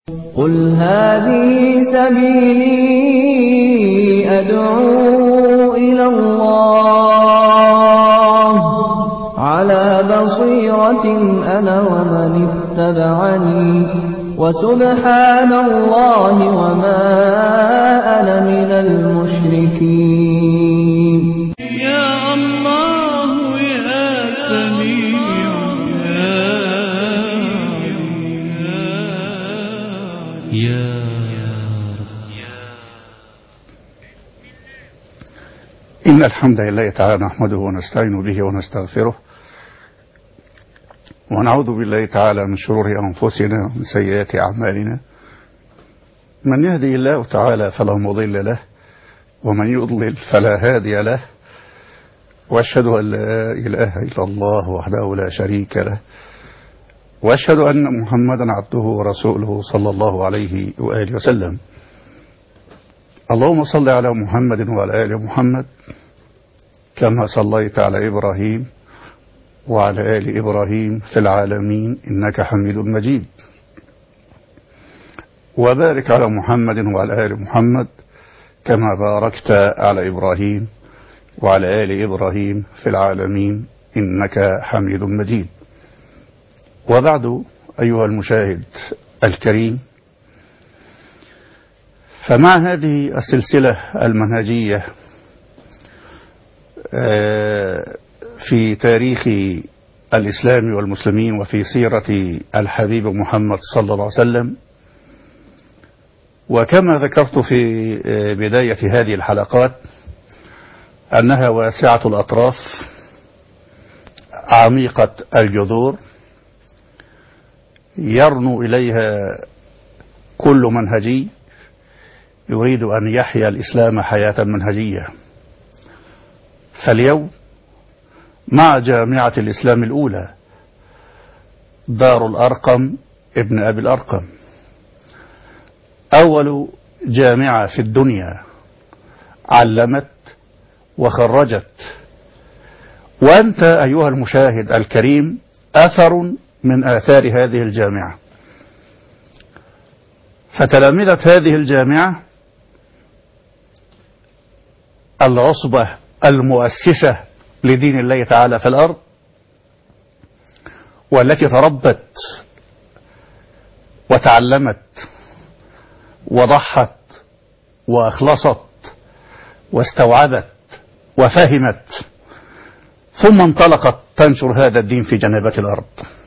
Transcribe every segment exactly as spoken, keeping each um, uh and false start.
قل هذه سبيلي أدعو إلى الله على بصيرة أنا ومن اتبعني وسبحان الله وما أنا من المشركين. يا الله يا سميع يا إن الحمد لله تعالى نحمده ونستعين به ونستغفره ونعوذ بالله تعالى من شرور أنفسنا ومن سيئات أعمالنا. من يهدي الله تعالى فلا مضل له ومن يضلل فلا هادي له، وأشهد أن لا إله إلا الله وحده لا شريك له، وأشهد أن محمدا عبده ورسوله صلى الله عليه وآله وسلم. اللهم صل على محمد وعلى آل محمد كما صليت على إبراهيم وعلى آل إبراهيم في العالمين إنك حميد مجيد، وبارك على محمد وعلى آل محمد كما باركت على إبراهيم وعلى آل إبراهيم في العالمين إنك حميد مجيد. وبعد، أيها المشاهد الكريم، فمع هذه السلسلة المنهجية في تاريخ الإسلام والمسلمين وفي سيرة الحبيب محمد صلى الله عليه وسلم، وكما ذكرت في بداية هذه الحلقات أنها واسعة الأطراف عميقة الجذور يرنو إليها كل منهجي يريد أن يحيا الإسلام حياة منهجية. فاليوم مع جامعة الإسلام الأولى دار الأرقم ابن أبي الأرقم، أول جامعة في الدنيا علمت وخرجت، وأنت أيها المشاهد الكريم أثر من آثار هذه الجامعة. فتلامذة هذه الجامعة العصبة المؤسسة لدين الله تعالى في الأرض، والتي تربت وتعلمت وضحت وأخلصت واستوعبت وفهمت، ثم انطلقت تنشر هذا الدين في جنبات الأرض.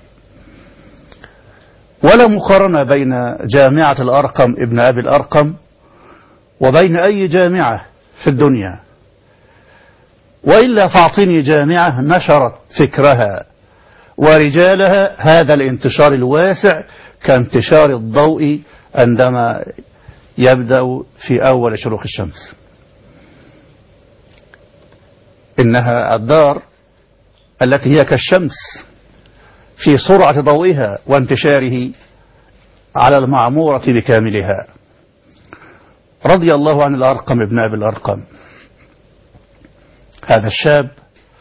ولا مقارنة بين جامعة الأرقم ابن أبي الأرقم وبين أي جامعة في الدنيا، وإلا فاعطني جامعة نشرت فكرها ورجالها هذا الانتشار الواسع كانتشار الضوء عندما يبدأ في أول شروق الشمس. إنها الدار التي هي كالشمس في سرعة ضوئها وانتشاره على المعمورة بكاملها. رضي الله عن الأرقم ابن أبي الأرقم، هذا الشاب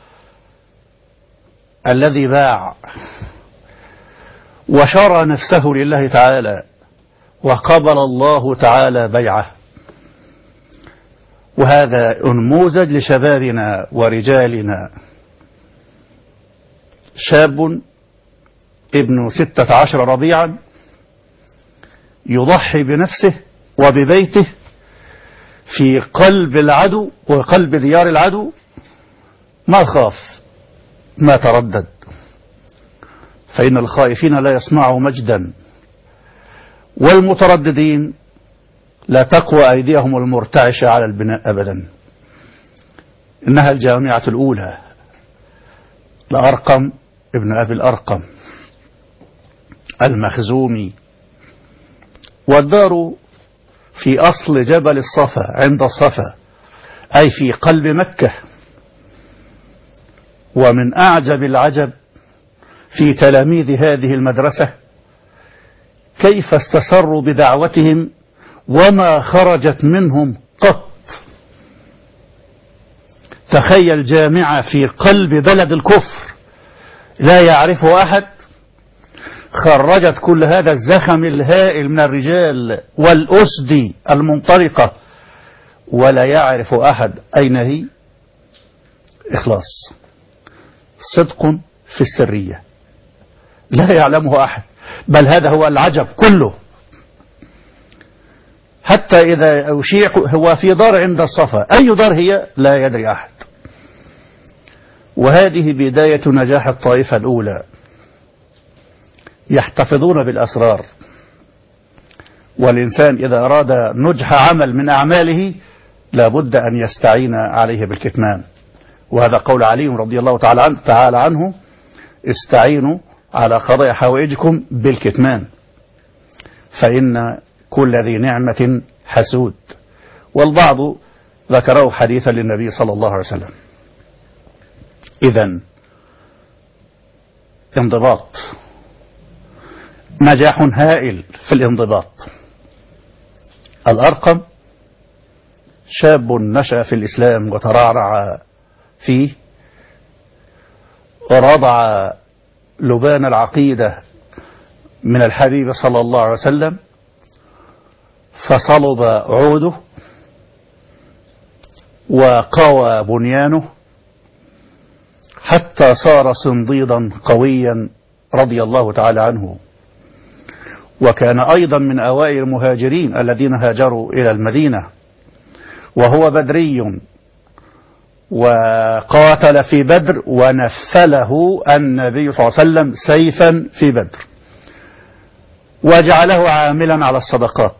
الذي باع وشرى نفسه لله تعالى وقبل الله تعالى بيعه. وهذا نموذج لشبابنا ورجالنا، شاب ابن ستة عشر ربيعا يضحي بنفسه وببيته في قلب العدو وقلب ديار العدو، ما خاف ما تردد، فإن الخائفين لا يصنعوا مجدا، والمترددين لا تقوى أيديهم المرتعشة على البناء أبدا. إنها الجامعة الأولى الأرقم ابن أبي الأرقم المخزومي، والدار في أصل جبل الصفا عند الصفا، أي في قلب مكة. ومن أعجب العجب في تلاميذ هذه المدرسة كيف استسروا بدعوتهم وما خرجت منهم قط. تخيل جامعة في قلب بلد الكفر لا يعرفه أحد، خرجت كل هذا الزخم الهائل من الرجال والأسد المنطلقة ولا يعرف أحد أين هي. إخلاص، صدق في السرية لا يعلمه أحد، بل هذا هو العجب كله. حتى إذا أشيع هو في دار عند الصفا، أي دار هي لا يدري أحد. وهذه بداية نجاح الطائفة الأولى، يحتفظون بالأسرار. والإنسان إذا أراد نجح عمل من أعماله لابد أن يستعين عليه بالكتمان، وهذا قول علي رضي الله تعالى عنه, تعالى عنه استعينوا على قضاء حوائجكم بالكتمان فإن كل ذي نعمة حسود. والبعض ذكره حديثا للنبي صلى الله عليه وسلم. إذن انضباط، نجاح هائل في الانضباط. الأرقم شاب نشأ في الإسلام وترعرع فيه ورضع لبان العقيدة من الحبيب صلى الله عليه وسلم، فصلب عوده وقوى بنيانه حتى صار صنديدا قويا رضي الله تعالى عنه. وكان أيضا من أوائل المهاجرين الذين هاجروا إلى المدينة، وهو بدري وقاتل في بدر ونفله النبي صلى الله عليه وسلم سيفا في بدر وجعله عاملا على الصدقات.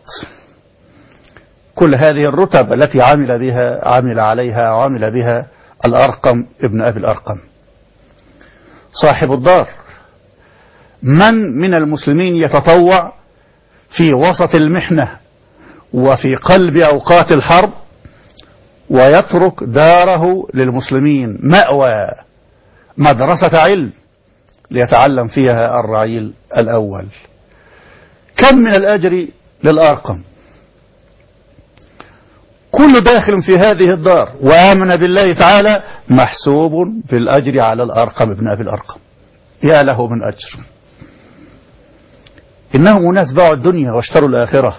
كل هذه الرتب التي عمل بها عمل عليها وعمل بها الأرقم ابن أبي الأرقم صاحب الدار. من من المسلمين يتطوع في وسط المحنة وفي قلب أوقات الحرب ويترك داره للمسلمين مأوى مدرسة علم ليتعلم فيها الرعيل الأول؟ كم من الأجر للأرقم؟ كل داخل في هذه الدار وآمن بالله تعالى محسوب في الأجر على الأرقم ابن أبي الأرقم. يا له من أجر. إنهم أناس باعوا الدنيا واشتروا الآخرة،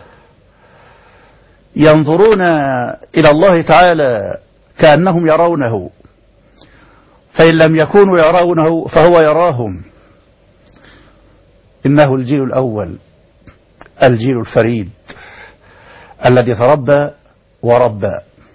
ينظرون إلى الله تعالى كأنهم يرونه، فإن لم يكونوا يرونه فهو يراهم. إنه الجيل الأول، الجيل الفريد الذي تربى وربى.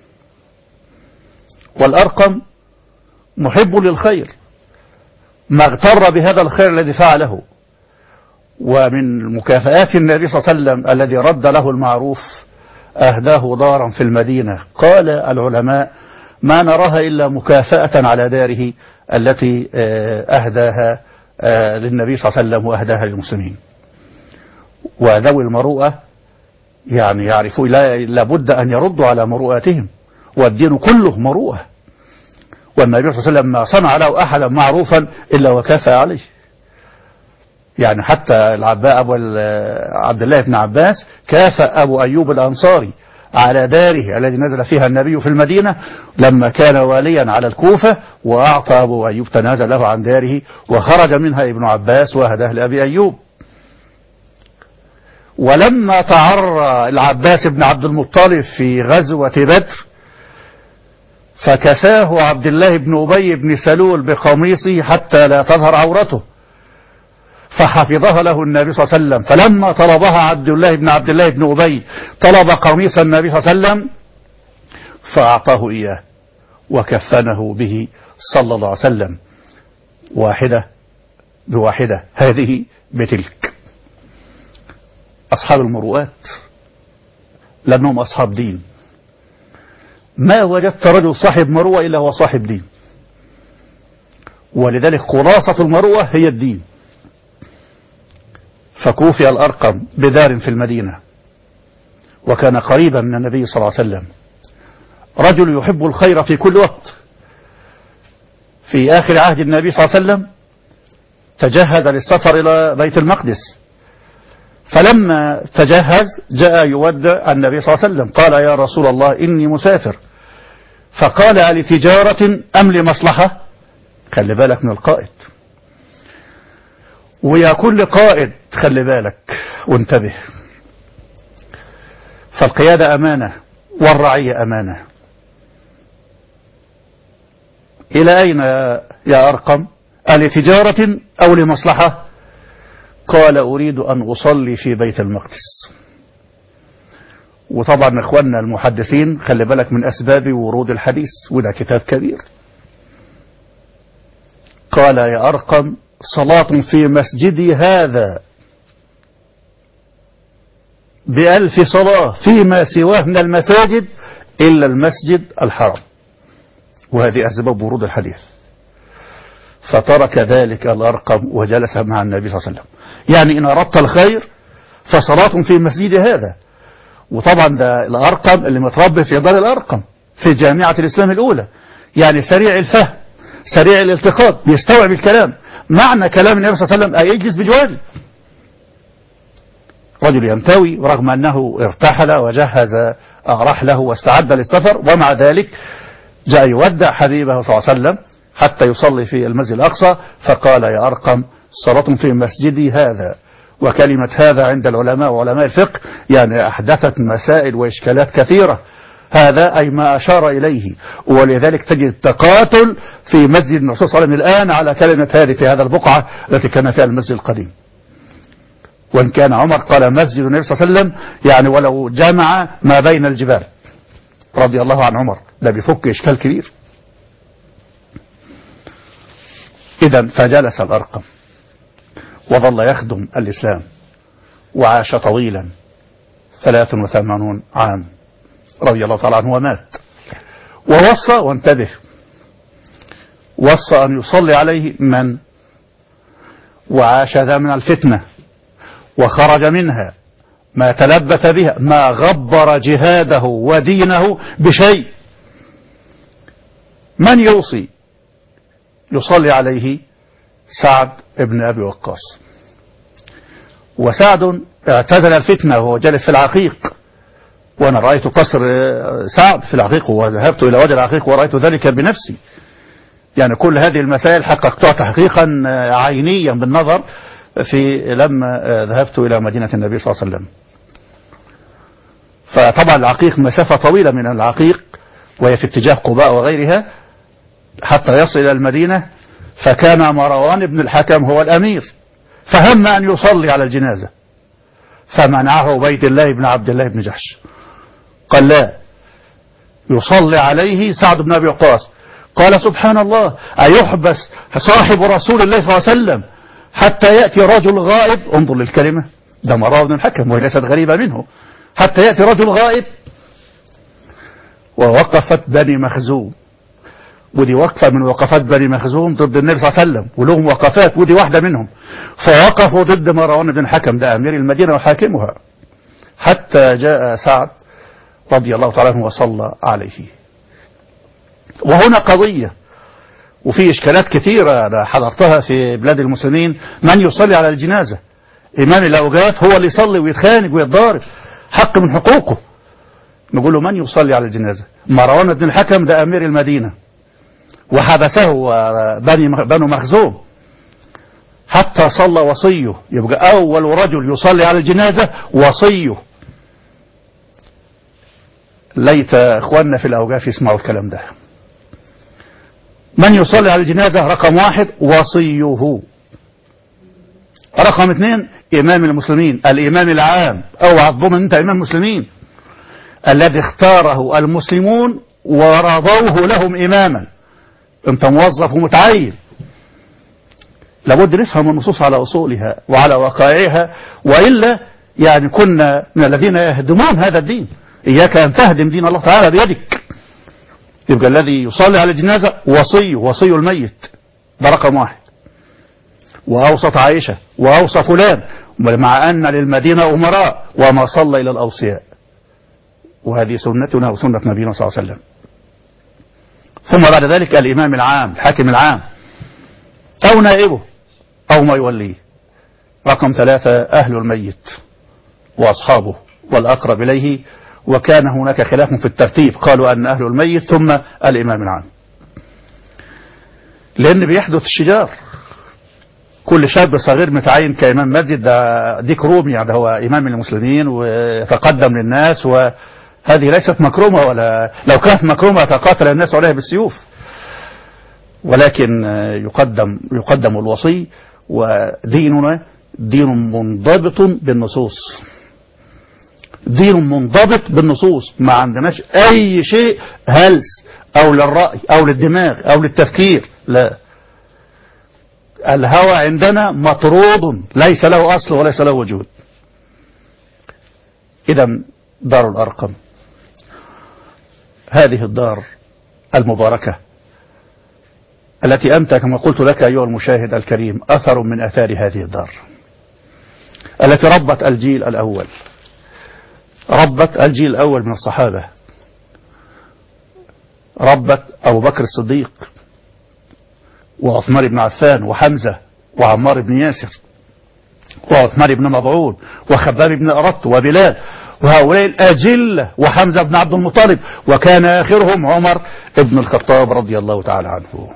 والأرقم محب للخير، ما اغتر بهذا الخير الذي فعله. ومن مكافآت النبي صلى الله عليه وسلم الذي رد له المعروف أهداه دارا في المدينة. قال العلماء ما نراها إلا مكافأة على داره التي أهداها للنبي صلى الله عليه وسلم وأهداها للمسلمين. وذوي المروءة يعني يعرفوا لابد أن يردوا على مروءاتهم، والدين كله مروءة. والنبي صلى الله عليه وسلم ما صنع له أحدا معروفا إلا وكافأ عليه. يعني حتى العباء أبو عبد الله بن عباس كافأ أبو أيوب الأنصاري على داره الذي نزل فيها النبي في المدينة لما كان واليا على الكوفة، وأعطى أبو أيوب تنازل له عن داره وخرج منها ابن عباس وهداه لأبي أيوب. ولما تعرى العباس بن عبد المطلب في غزوة بدر فكساه عبد الله بن أبي بن سلول بقميصه حتى لا تظهر عورته، فحفظها له النبي صلى الله عليه وسلم. فلما طلبها عبد الله بن عبد الله بن أبي طلب قميص النبي صلى الله عليه وسلم فأعطاه إياه وكفنه به صلى الله عليه وسلم، واحدة بواحدة هذه بتلك. أصحاب المروءات لأنهم أصحاب دين. ما وجدت رجل صاحب مروءة إلا هو صاحب دين، ولذلك خلاصة المروءة هي الدين. فكوفي الأرقم بدار في المدينة، وكان قريبا من النبي صلى الله عليه وسلم، رجل يحب الخير في كل وقت. في آخر عهد النبي صلى الله عليه وسلم تجهز للسفر إلى بيت المقدس، فلما تجهز جاء يودع النبي صلى الله عليه وسلم، قال يا رسول الله إني مسافر. فقال ألتجارة أم لمصلحة؟ خلي بالك من القائد. ويا كل قائد خلي بالك وانتبه، فالقيادة أمانة والرعية أمانة. إلى أين يا أرقم؟ لتجارة أو لمصلحة؟ قال أريد أن أصلي في بيت المقدس. وطبعا إخواننا المحدثين خلي بالك من أسباب ورود الحديث، وده كتاب كبير. قال يا أرقم صلاة في مسجدي هذا بألف صلاة فيما سواه من المساجد إلا المسجد الحرام. وهذه أسباب ورود الحديث. فترك ذلك الأرقم وجلس مع النبي صلى الله عليه وسلم. يعني إن أردت الخير فصلاة في مسجد هذا. وطبعا ده الأرقم اللي متربي في دار الأرقم في جامعة الإسلام الأولى، يعني سريع الفهم سريع الالتقاط، بيستوعب الكلام. معنى كلام النبي صلى الله عليه وسلم أي يجلس بجواره. رجل ينتوي رغم أنه ارتحل وجهز رحله واستعد للسفر، ومع ذلك جاء يودع حبيبه صلى الله عليه وسلم حتى يصلي في المسجد الأقصى. فقال يا أرقم صلاة في مسجدي هذا. وكلمة هذا عند العلماء وعلماء الفقه يعني أحدثت مسائل وإشكالات كثيرة. هذا أي ما أشار إليه، ولذلك تجد تقاتل في مسجد الرسول صلى الله عليه وسلم الآن على كلمة هذه في هذا البقعة التي كان فيها المسجد القديم. وإن كان عمر قال مسجد النبي صلى الله عليه وسلم يعني ولو جمع ما بين الجبال، رضي الله عن عمر. ده بيفك إشكال كبير. إذن فجلس الأرقم وظل يخدم الإسلام وعاش طويلا ثلاث وثمانون عام رضي الله تعالى عنه ومات. ووصى وانتبه وصى أن يصلي عليه من وعاش ذا من الفتنة وخرج منها ما تلبث بها ما غبر جهاده ودينه بشيء. من يوصي يصلي عليه؟ سعد ابن أبي وقاص. وسعد اعتزل الفتنة وهو جالس في العقيق، وأنا رأيت قصر سعد في العقيق وذهبت إلى وجه العقيق ورأيت ذلك بنفسي. يعني كل هذه المسائل حققتها تحقيقا عينيا بالنظر في لما ذهبت إلى مدينة النبي صلى الله عليه وسلم. فطبعا العقيق مسافة طويلة من العقيق وهي في اتجاه قباء وغيرها حتى يصل إلى المدينة. فكان مروان بن الحكم هو الأمير، فهم أن يصلي على الجنازة فمنعه عبيد الله بن عبد الله بن جحش. قال لا، يصلي عليه سعد بن أبي وقاص. قال سبحان الله، أيحبس صاحب رسول الله صلى الله عليه وسلم حتى يأتي رجل غائب؟ انظر للكلمة، ده مروان بن الحكم وهي ليست غريبة منه. حتى يأتي رجل غائب. ووقفت بني مخزوم، ودي وقفة من وقفات بني مخزوم ضد النبي صلى الله عليه وسلم، ولهم وقفات ودي واحدة منهم. فوقفوا ضد مروان بن الحكم، ده أمير المدينة وحاكمها، حتى جاء سعد رضي الله تعالى عنه وصلى عليه. وهنا قضية وفي إشكالات كثيرة أنا حضرتها في بلاد المسلمين. من يصلي على الجنازة؟ إمام الأوقاف هو اللي يصلي ويتخانق ويتضارب، حق من حقوقه. نقول له من يصلي على الجنازة؟ مروان بن الحكم ده أمير المدينة وحبسه بني بنو مخزوم حتى صلى وصيه. يبقى أول رجل يصلي على الجنازة وصيه. ليت إخواننا في الأوقاف يسمعوا الكلام ده. من يصلي على الجنازة؟ رقم واحد وصيه. رقم اثنين إمام المسلمين، الإمام العام. أوعى تظن أنت إمام المسلمين، الذي اختاره المسلمون ورضوه لهم إماما. أنت موظف ومتعين. لابد نفهم النصوص على أصولها وعلى وقائعها، وإلا يعني كنا من الذين يهدمون هذا الدين. إياك أن تهدم دين الله تعالى بيدك. يبقى الذي يصلي على الجنازة وصي وصي الميت، ده رقم واحد. وأوسط عائشة وأوصى فلان، مع أن للمدينة أمراء وما صلى إلى الأوصياء. وهذه سنتنا وسنة نبينا صلى الله عليه وسلم. ثم بعد ذلك الإمام العام، الحاكم العام أو نائبه أو ما يوليه. رقم ثلاثة أهل الميت وأصحابه والأقرب إليه. وكان هناك خلاف في الترتيب، قالوا أن أهل الميت ثم الإمام العام، لأن بيحدث الشجار كل شاب صغير متعين كإمام مسجد ده ديك رومي، يعني هو إمام المسلمين ويتقدم للناس، وهذه ليست مكرمة، ولا لو كانت مكرمة تقاتل الناس عليها بالسيوف، ولكن يقدم يقدم الوصي. وديننا دين منضبط بالنصوص، دين منضبط بالنصوص، ما عندناش أي شيء هلس أو للرأي أو للدماغ أو للتفكير، لا، الهوى عندنا مطرود، ليس له أصل وليس له وجود. إذا دار الأرقم هذه الدار المباركة التي أنت كما قلت لك أيها المشاهد الكريم أثر من أثار هذه الدار، التي ربت الجيل الأول، ربت الجيل الأول من الصحابة، ربت أبو بكر الصديق وعثمان بن عفان وحمزة وعمار بن ياسر وعثمان بن مظعون وخباب بن أرط وبلال، وهؤلاء الأجلة، وحمزة بن عبد المطلب، وكان آخرهم عمر بن الخطاب رضي الله تعالى عنه.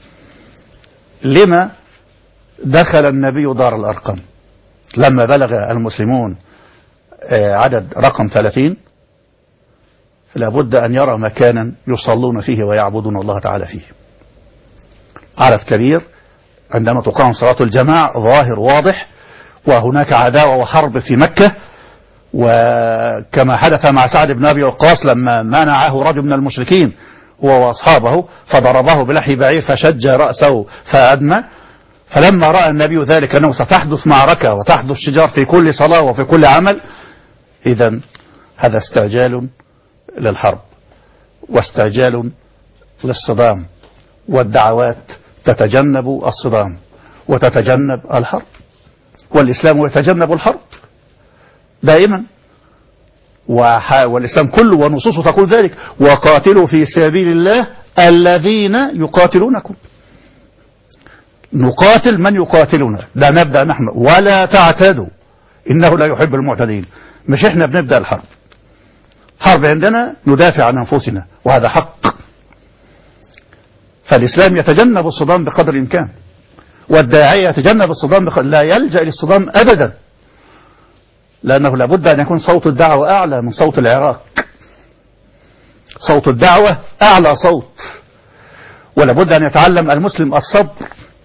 لما دخل النبي دار الأرقم لما بلغ المسلمون عدد رقم ثلاثين؟ لابد أن يرى مكانا يصلون فيه ويعبدون الله تعالى فيه. عدد كبير، عندما تقام صلاة الجماعة ظاهر واضح، وهناك عداوة وحرب في مكة، وكما حدث مع سعد بن أبي وقاص لما منعه رجل من المشركين هو وأصحابه فضربه بلحي بعير فشج رأسه فأدمى. فلما رأى النبي ذلك أنه ستحدث معركة وتحدث شجار في كل صلاة وفي كل عمل، إذن هذا استعجال للحرب واستعجال للصدام، والدعوات تتجنب الصدام وتتجنب الحرب، والإسلام يتجنب الحرب دائما، والإسلام كله ونصوصه تقول ذلك: وقاتلوا في سبيل الله الذين يقاتلونكم. نقاتل من يقاتلنا، ده نبدأ نحن، ولا تعتدوا إنه لا يحب المعتدين. مش احنا بنبدأ الحرب، حرب عندنا ندافع عن أنفسنا، وهذا حق. فالإسلام يتجنب الصدام بقدر الإمكان، والداعية يتجنب الصدام بقدر، لا يلجأ للصدام أبدا، لأنه لابد أن يكون صوت الدعوة أعلى من صوت العراق. صوت الدعوة أعلى صوت، ولابد أن يتعلم المسلم الصبر.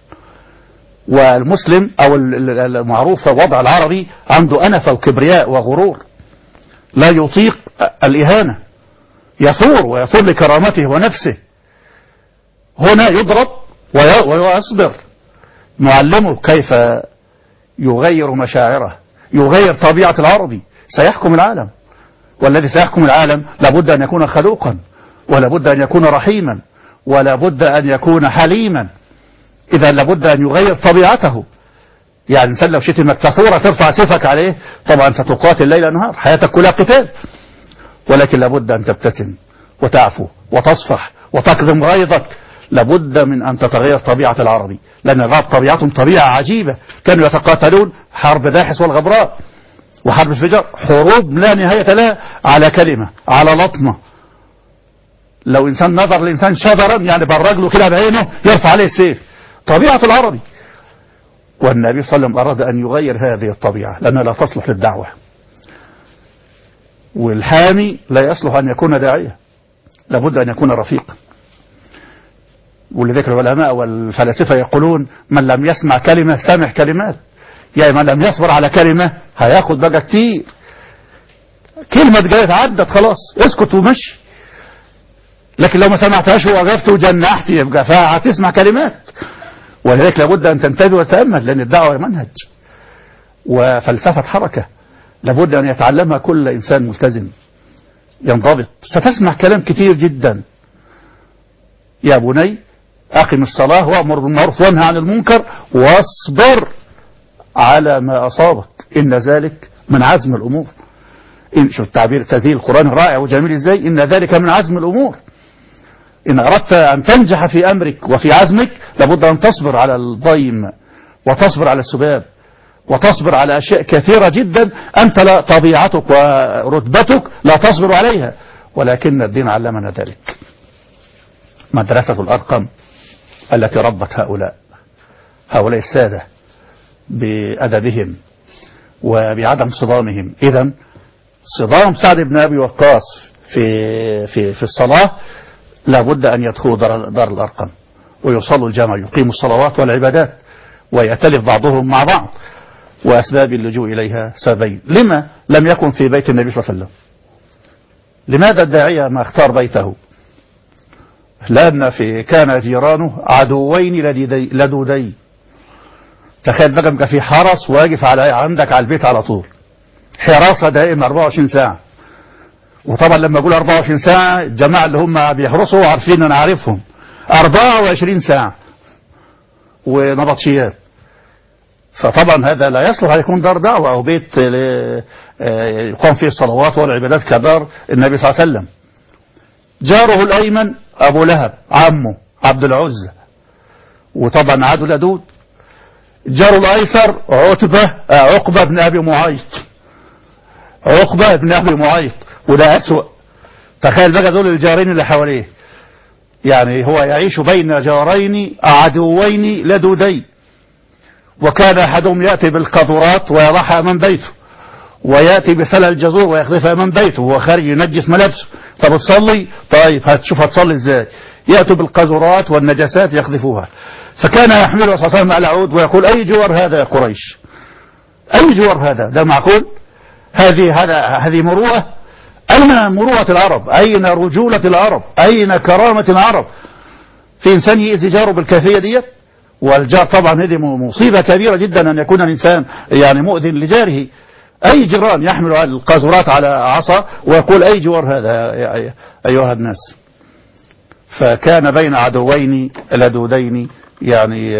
والمسلم أو المعروف في الوضع العربي عنده أنفة وكبرياء وغرور، لا يطيق الإهانة، يثور ويثور لكرامته ونفسه. هنا يضرب ويصبر، نعلمه كيف يغير مشاعره، يغير طبيعة العربي. سيحكم العالم، والذي سيحكم العالم لابد أن يكون خلوقا، ولابد أن يكون رحيما، ولابد أن يكون حليما. إذا لابد أن يغير طبيعته. يعني الإنسان لو شتمك تثورة ترفع سيفك عليه، طبعا ستقاتل ليل نهار، حياتك كلها قتال. ولكن لابد أن تبتسم وتعفو وتصفح وتكظم غيظك. لابد من أن تتغير طبيعة العربي، لأن العرب طبيعتهم طبيعة عجيبة، كانوا يتقاتلون حرب داحس والغبراء وحرب الفجر، حروب لا نهاية لها على كلمة، على لطمة. لو إنسان نظر لإنسان شذرا يعني بالرجل كده بعينه يرفع عليه السيف. طبيعة العربي. والنبي صلى الله عليه وسلم أراد أن يغير هذه الطبيعة، لأنها لا تصلح للدعوة. والحامي لا يصلح أن يكون داعية، لابد أن يكون رفيقا. ولذلك العلماء والفلاسفة يقولون: من لم يسمع كلمة سمع كلمات. يعني من لم يصبر على كلمة هياخد بقى كتير. كلمة جاية عدت خلاص، اسكت ومشي. لكن لو ما سمعتهاش ووقفت وجنحت يبقى فهتسمع كلمات. ولذلك لابد أن تنتبه وتأمل، لأن الدعوة منهج وفلسفة حركة لابد أن يتعلمها كل إنسان ملتزم ينضبط. ستسمع كلام كتير جدا: يا بني أقم الصلاة وأمر بالمعروف وانهى عن المنكر واصبر على ما أصابك إن ذلك من عزم الأمور. إن شوف التعبير التذيل القرآن رائع وجميل إزاي: إن ذلك من عزم الأمور. إن أردت أن تنجح في أمرك وفي عزمك لابد أن تصبر على الضيم، وتصبر على السباب، وتصبر على أشياء كثيرة جدا أنت لا طبيعتك ورتبتك لا تصبر عليها، ولكن الدين علمنا ذلك. مدرسة الأرقم التي ربت هؤلاء هؤلاء السادة بأدبهم وبعدم صدامهم. إذن صدام سعد بن أبي وقاص في في في الصلاة لابد أن يدخلوا دار, دار الأرقم ويصلوا الجامع، يقيموا الصلوات والعبادات ويأتلف بعضهم مع بعض. وأسباب اللجوء إليها سببين. لما لم يكن في بيت النبي صلى الله عليه وسلم؟ لماذا الداعية ما اختار بيته؟ لأن في كان جيرانه عدوين لدودين. تخيل بقى يبقى في حرس واقف على عندك على البيت على طول، حراسة دائما أربعة وعشرين ساعة. وطبعا لما أقول أربعة وعشرين ساعة الجماعة اللي هم بيحرسوا عارفين أنا عارفهم، أربعة وعشرين ساعة ونبطشيات. فطبعا هذا لا يصلح أن يكون دار دعوة أو بيت يقام فيه الصلوات والعبادات كدار النبي صلى الله عليه وسلم. جاره الأيمن أبو لهب عمه عبد العزة، وطبعا عدو لدود. جاره الأيسر عتبة عقبة بن أبي معيط، عقبة بن أبي معيط، وده أسوأ. تخيل بقى دول الجارين اللي حواليه، يعني هو يعيش بين جارين عدوين لدودين. وكان أحدهم يأتي بالقاذورات ويضعها أمام بيته، ويأتي بسلة الجزور ويخذفها أمام بيته وهو خارج ينجس ملابسه. طب تصلي؟ طيب هتشوف هتصلي ازاي. يأتوا بالقاذورات والنجاسات يخذفوها. فكان يحمله صلى الله عليه وسلم على عود ويقول أي جوار هذا يا قريش؟ أي جوار هذا؟ ده معقول؟ هذه هذا هذه مروءة؟ أين مروءة العرب؟ أين رجولة العرب؟ أين كرامة العرب؟ في إنسان يأذي جاره بالكيفية ديت؟ والجار طبعا هذه مصيبة كبيرة جدا أن يكون الإنسان يعني مؤذن لجاره. أي جيران يحمل القاذورات على عصا ويقول أي جوار هذا أيها الناس؟ فكان بين عدوين لدودين يعني،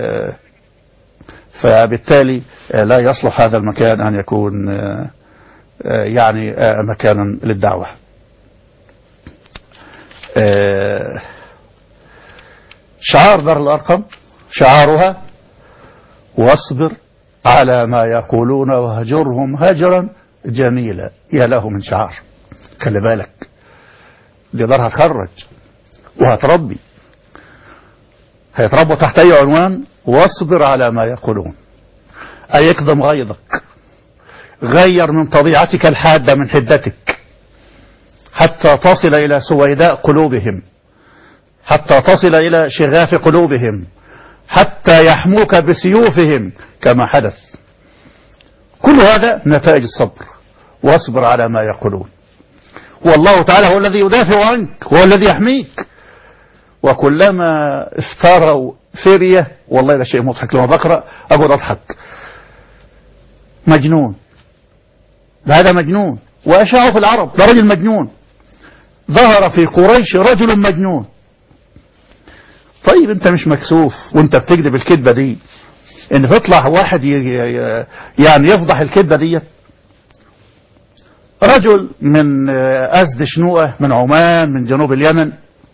فبالتالي لا يصلح هذا المكان أن يكون يعني مكانا للدعوة. شعار دار الأرقم شعارها واصبر على ما يقولون وهجرهم هجرا جميلا. يا له من شعار. خلي بالك دي دار هتخرج وهتربي، هيتربوا تحت أي عنوان؟ واصبر على ما يقولون، أي اكظم غيظك، غير من طبيعتك الحادة من حدتك حتى تصل إلى سويداء قلوبهم، حتى تصل إلى شغاف قلوبهم، حتى يحموك بسيوفهم كما حدث. كل هذا نتائج الصبر. واصبر على ما يقولون. والله تعالى هو الذي يدافع عنك، هو الذي يحميك. وكلما افتروا فرية، والله ده شيء مضحك لما بقرأ أقول أضحك. مجنون، هذا مجنون. وأشاعوا في العرب ده رجل مجنون. ظهر في قريش رجل مجنون. طيب انت مش مكسوف وانت بتكذب الكذبة دي ان تطلع واحد يعني يفضح الكذبة دي؟ رجل من أزد شنوءة من عمان من جنوب اليمن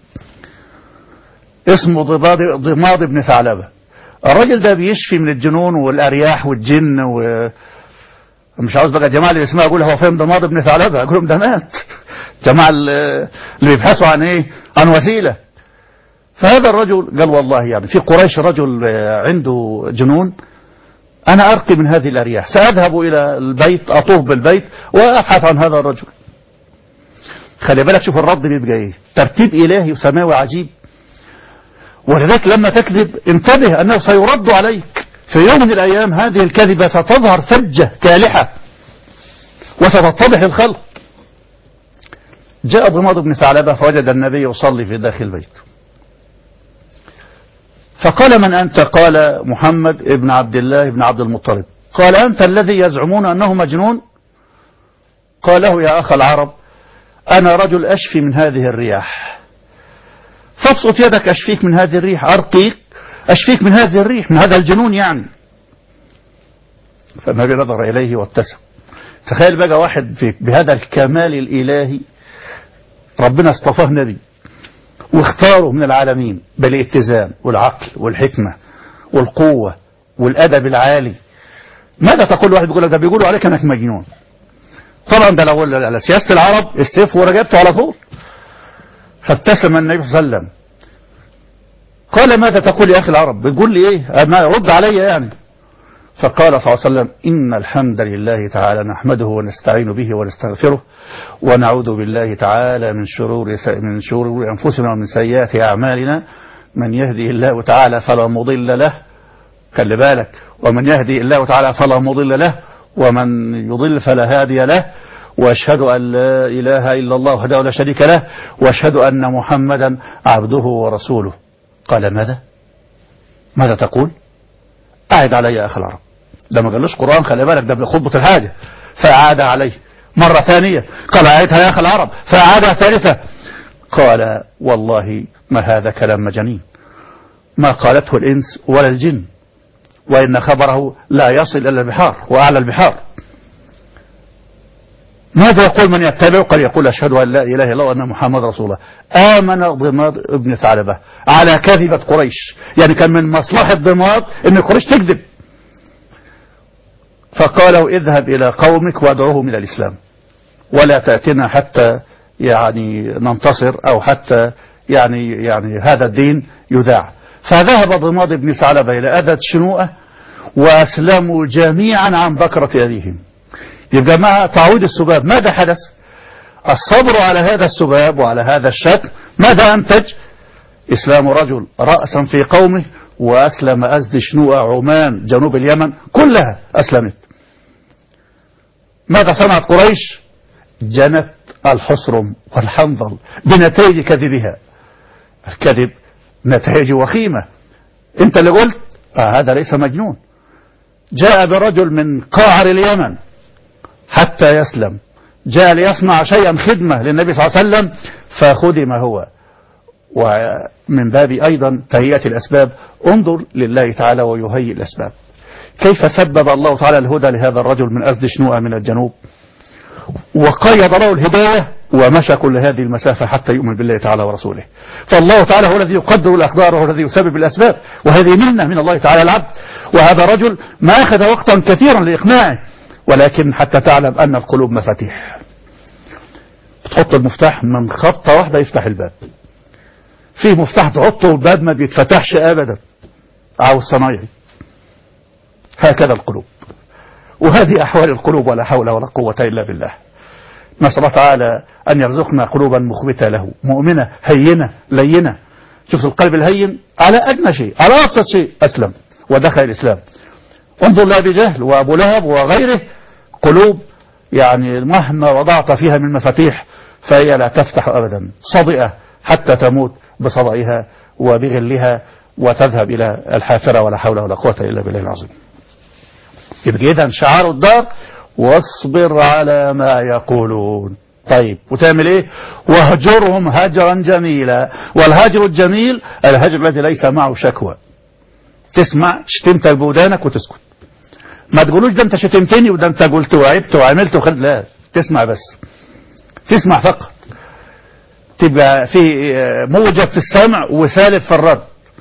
اسمه ضماد بن ثعلبة. الراجل ده بيشفي من الجنون والأرياح والجن، ومش عاوز بقى الجماعة اللي اسمها أقول هو فين ضماد بن ثعلبة؟ أقول لهم ده مات. الجماعة اللي بيبحثوا عن ايه؟ عن وسيلة. فهذا الرجل قال والله يعني في قريش رجل عنده جنون، أنا أرقي من هذه الأرياح، سأذهب إلى البيت أطوف بالبيت وأبحث عن هذا الرجل. خلي بالك شوف الرد بيبقى ايه، ترتيب إلهي وسماوي عجيب. ولذلك لما تكذب انتبه أنه سيرد عليك في يوم من الأيام. هذه الكذبة ستظهر فجة كالحة وستتضح الخلق. جاء ضماد بن ثعلبة فوجد النبي يصلي في داخل البيت، فقال من أنت؟ قال محمد ابن عبد الله ابن عبد المطلب. قال أنت الذي يزعمون أنه مجنون؟ قال له يا أخ العرب أنا رجل أشفي من هذه الرياح، فابسط يدك أشفيك من هذه الريح، أرقيك أشفيك من هذه الريح، من هذا الجنون يعني. فالنبي نظر إليه وابتسم. تخيل بقى واحد في بهذا الكمال الإلهي ربنا اصطفاه نبي واختاره من العالمين بالاتزان والعقل والحكمة والقوة والأدب العالي. ماذا تقول واحد بيقول لك ده بيقولوا عليك أنك مجنون؟ طبعا ده لو على سياسة العرب السيف ورجبته على طول. فابتسم النبي صلى الله عليه وسلم قال ماذا تقول يا أخي العرب؟ بتقول لي إيه؟ ما رد علي يعني. فقال صلى الله عليه وسلم إن الحمد لله تعالى نحمده ونستعين به ونستغفره ونعوذ بالله تعالى من شرور من شرور أنفسنا ومن سيئات أعمالنا من يهدي الله تعالى فلا مضل له، خلي بالك، ومن يهدي الله تعالى فلا مضل له ومن يضل فلا هادي له، واشهد أن لا إله إلا الله وحده لا شريك له، واشهد أن محمدا عبده ورسوله. قال ماذا ماذا تقول؟ أعد علي يا أخي العرب. ده ما قالوش قرآن، خلي بالك، ده بخطبة الحاجة. فأعاد عليه مرة ثانية، قال أعدها يا أخي العرب، فأعادها ثالثة. قال والله ما هذا كلام مجانين، ما قالته الإنس ولا الجن، وإن خبره لا يصل إلى البحار وأعلى البحار. ماذا يقول من يتبع؟ قال يقول أشهد أن لا إله إلا الله وأن محمد رسول الله. آمن ضماد ابن ثعلبة على كذبة قريش، يعني كان من مصلحة ضماد أن قريش تكذب. فقالوا اذهب إلى قومك وادعوهم إلى الإسلام ولا تأتنا حتى يعني ننتصر أو حتى يعني يعني هذا الدين يذاع. فذهب ضماد بن ثعلبة إلى أذى شنوءة وأسلموا جميعا عن بكرة أبيهم. يبقى مع تعويض السباب ماذا حدث؟ الصبر على هذا السباب وعلى هذا الشتم ماذا أنتج؟ إسلام رجل رأسا في قومه، وأسلم أزد شنوءة عمان جنوب اليمن كلها أسلمت. ماذا صنعت قريش؟ جنت الحصرم والحنظل بنتائج كذبها. الكذب نتائج وخيمة. انت اللي قلت آه هذا ليس مجنون. جاء برجل من قاعر اليمن حتى يسلم، جاء ليصنع شيئا خدمة للنبي صلى الله عليه وسلم فخدم هو. ومن باب أيضا تهيئة الأسباب، انظر لله تعالى ويهيئ الأسباب. كيف سبب الله تعالى الهدى لهذا الرجل من أزد شنوءة من الجنوب، وقيض له الهداية ومشى كل هذه المسافة حتى يؤمن بالله تعالى ورسوله. فالله تعالى هو الذي يقدر الأقدار وهو الذي يسبب الأسباب، وهذه منة من الله تعالى العبد. وهذا رجل ما أخذ وقتا كثيرا لإقناعه، ولكن حتى تعلم أن القلوب مفاتيح. تحط المفتاح من خبطة واحدة يفتح الباب. في مفتاح تحطه الباب ما بيتفتحش أبدا، عاوز صنايعي. هكذا القلوب، وهذه أحوال القلوب، ولا حول ولا قوة إلا بالله. نسأل الله تعالى أن يرزقنا قلوبا مخبتة له، مؤمنة هينة لينة. شوف القلب الهين على أدنى شيء، على أبسط شيء أسلم ودخل الإسلام. انظر لأبي جهل وأبو لهب وغيره، قلوب يعني مهما وضعت فيها من مفاتيح فهي لا تفتح أبدا، صدئة حتى تموت بصدئها وبغلها وتذهب إلى الحافرة، ولا حول ولا قوة إلا بالله العظيم. يبقى إذن شعار الدار واصبر على ما يقولون. طيب وتعمل ايه؟ واهجرهم هجرا جميلا. والهجر الجميل الهجر الذي ليس معه شكوى. تسمع شتمت بودانك وتسكت، ما تقولوش ده انت شتمتني وده انت قلت وعبت وعملت وخلت، لا، تسمع بس، تسمع فقط. تبقى في موجب في السمع وسالب في الرد.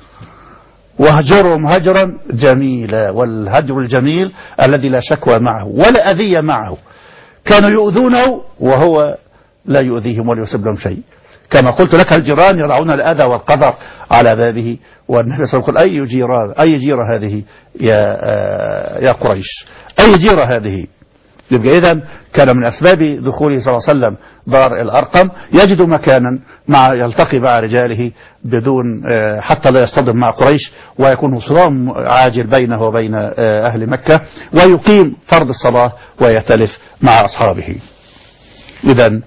واهجرهم هجرا جميلا. والهجر الجميل الذي لا شكوى معه ولا أذية معه. كانوا يؤذونه وهو لا يؤذيهم ولا يسبب لهم شيء. كما قلت لك الجيران يضعون الأذى والقذر على بابه، والنبي صلى الله عليه وسلم يقول أي جيران أي جيرة هذه يا يا قريش، أي جيرة هذه. يبقى إذن كان من أسباب دخوله صلى الله عليه وسلم دار الأرقم يجد مكانا مع يلتقي مع رجاله بدون حتى لا يصطدم مع قريش، ويكون صدام عاجل بينه وبين أهل مكة، ويقيم فرض الصلاة ويتلف مع أصحابه. إذن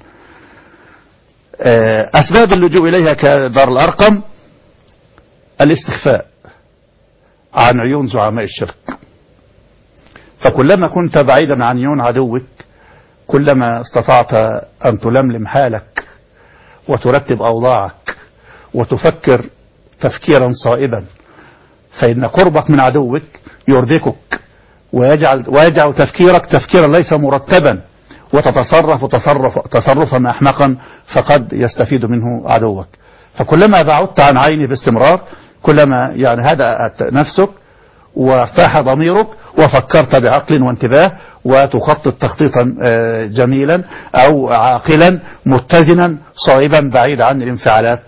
أسباب اللجوء إليها كدار الأرقم الاستخفاء عن عيون زعماء الشرك. فكلما كنت بعيدا عن عيون عدوك كلما استطعت أن تلملم حالك وترتب أوضاعك وتفكر تفكيرا صائبا، فإن قربك من عدوك يربكك ويجعل, ويجعل تفكيرك تفكيرا ليس مرتبا، وتتصرف تصرف تصرفا أحمقا فقد يستفيد منه عدوك. فكلما بعدت عن عيني باستمرار كلما يعني هدأت نفسك وارتاح ضميرك وفكرت بعقل وانتباه، وتخطط تخطيطا جميلا أو عاقلا متزنا صائبا بعيد عن الانفعالات،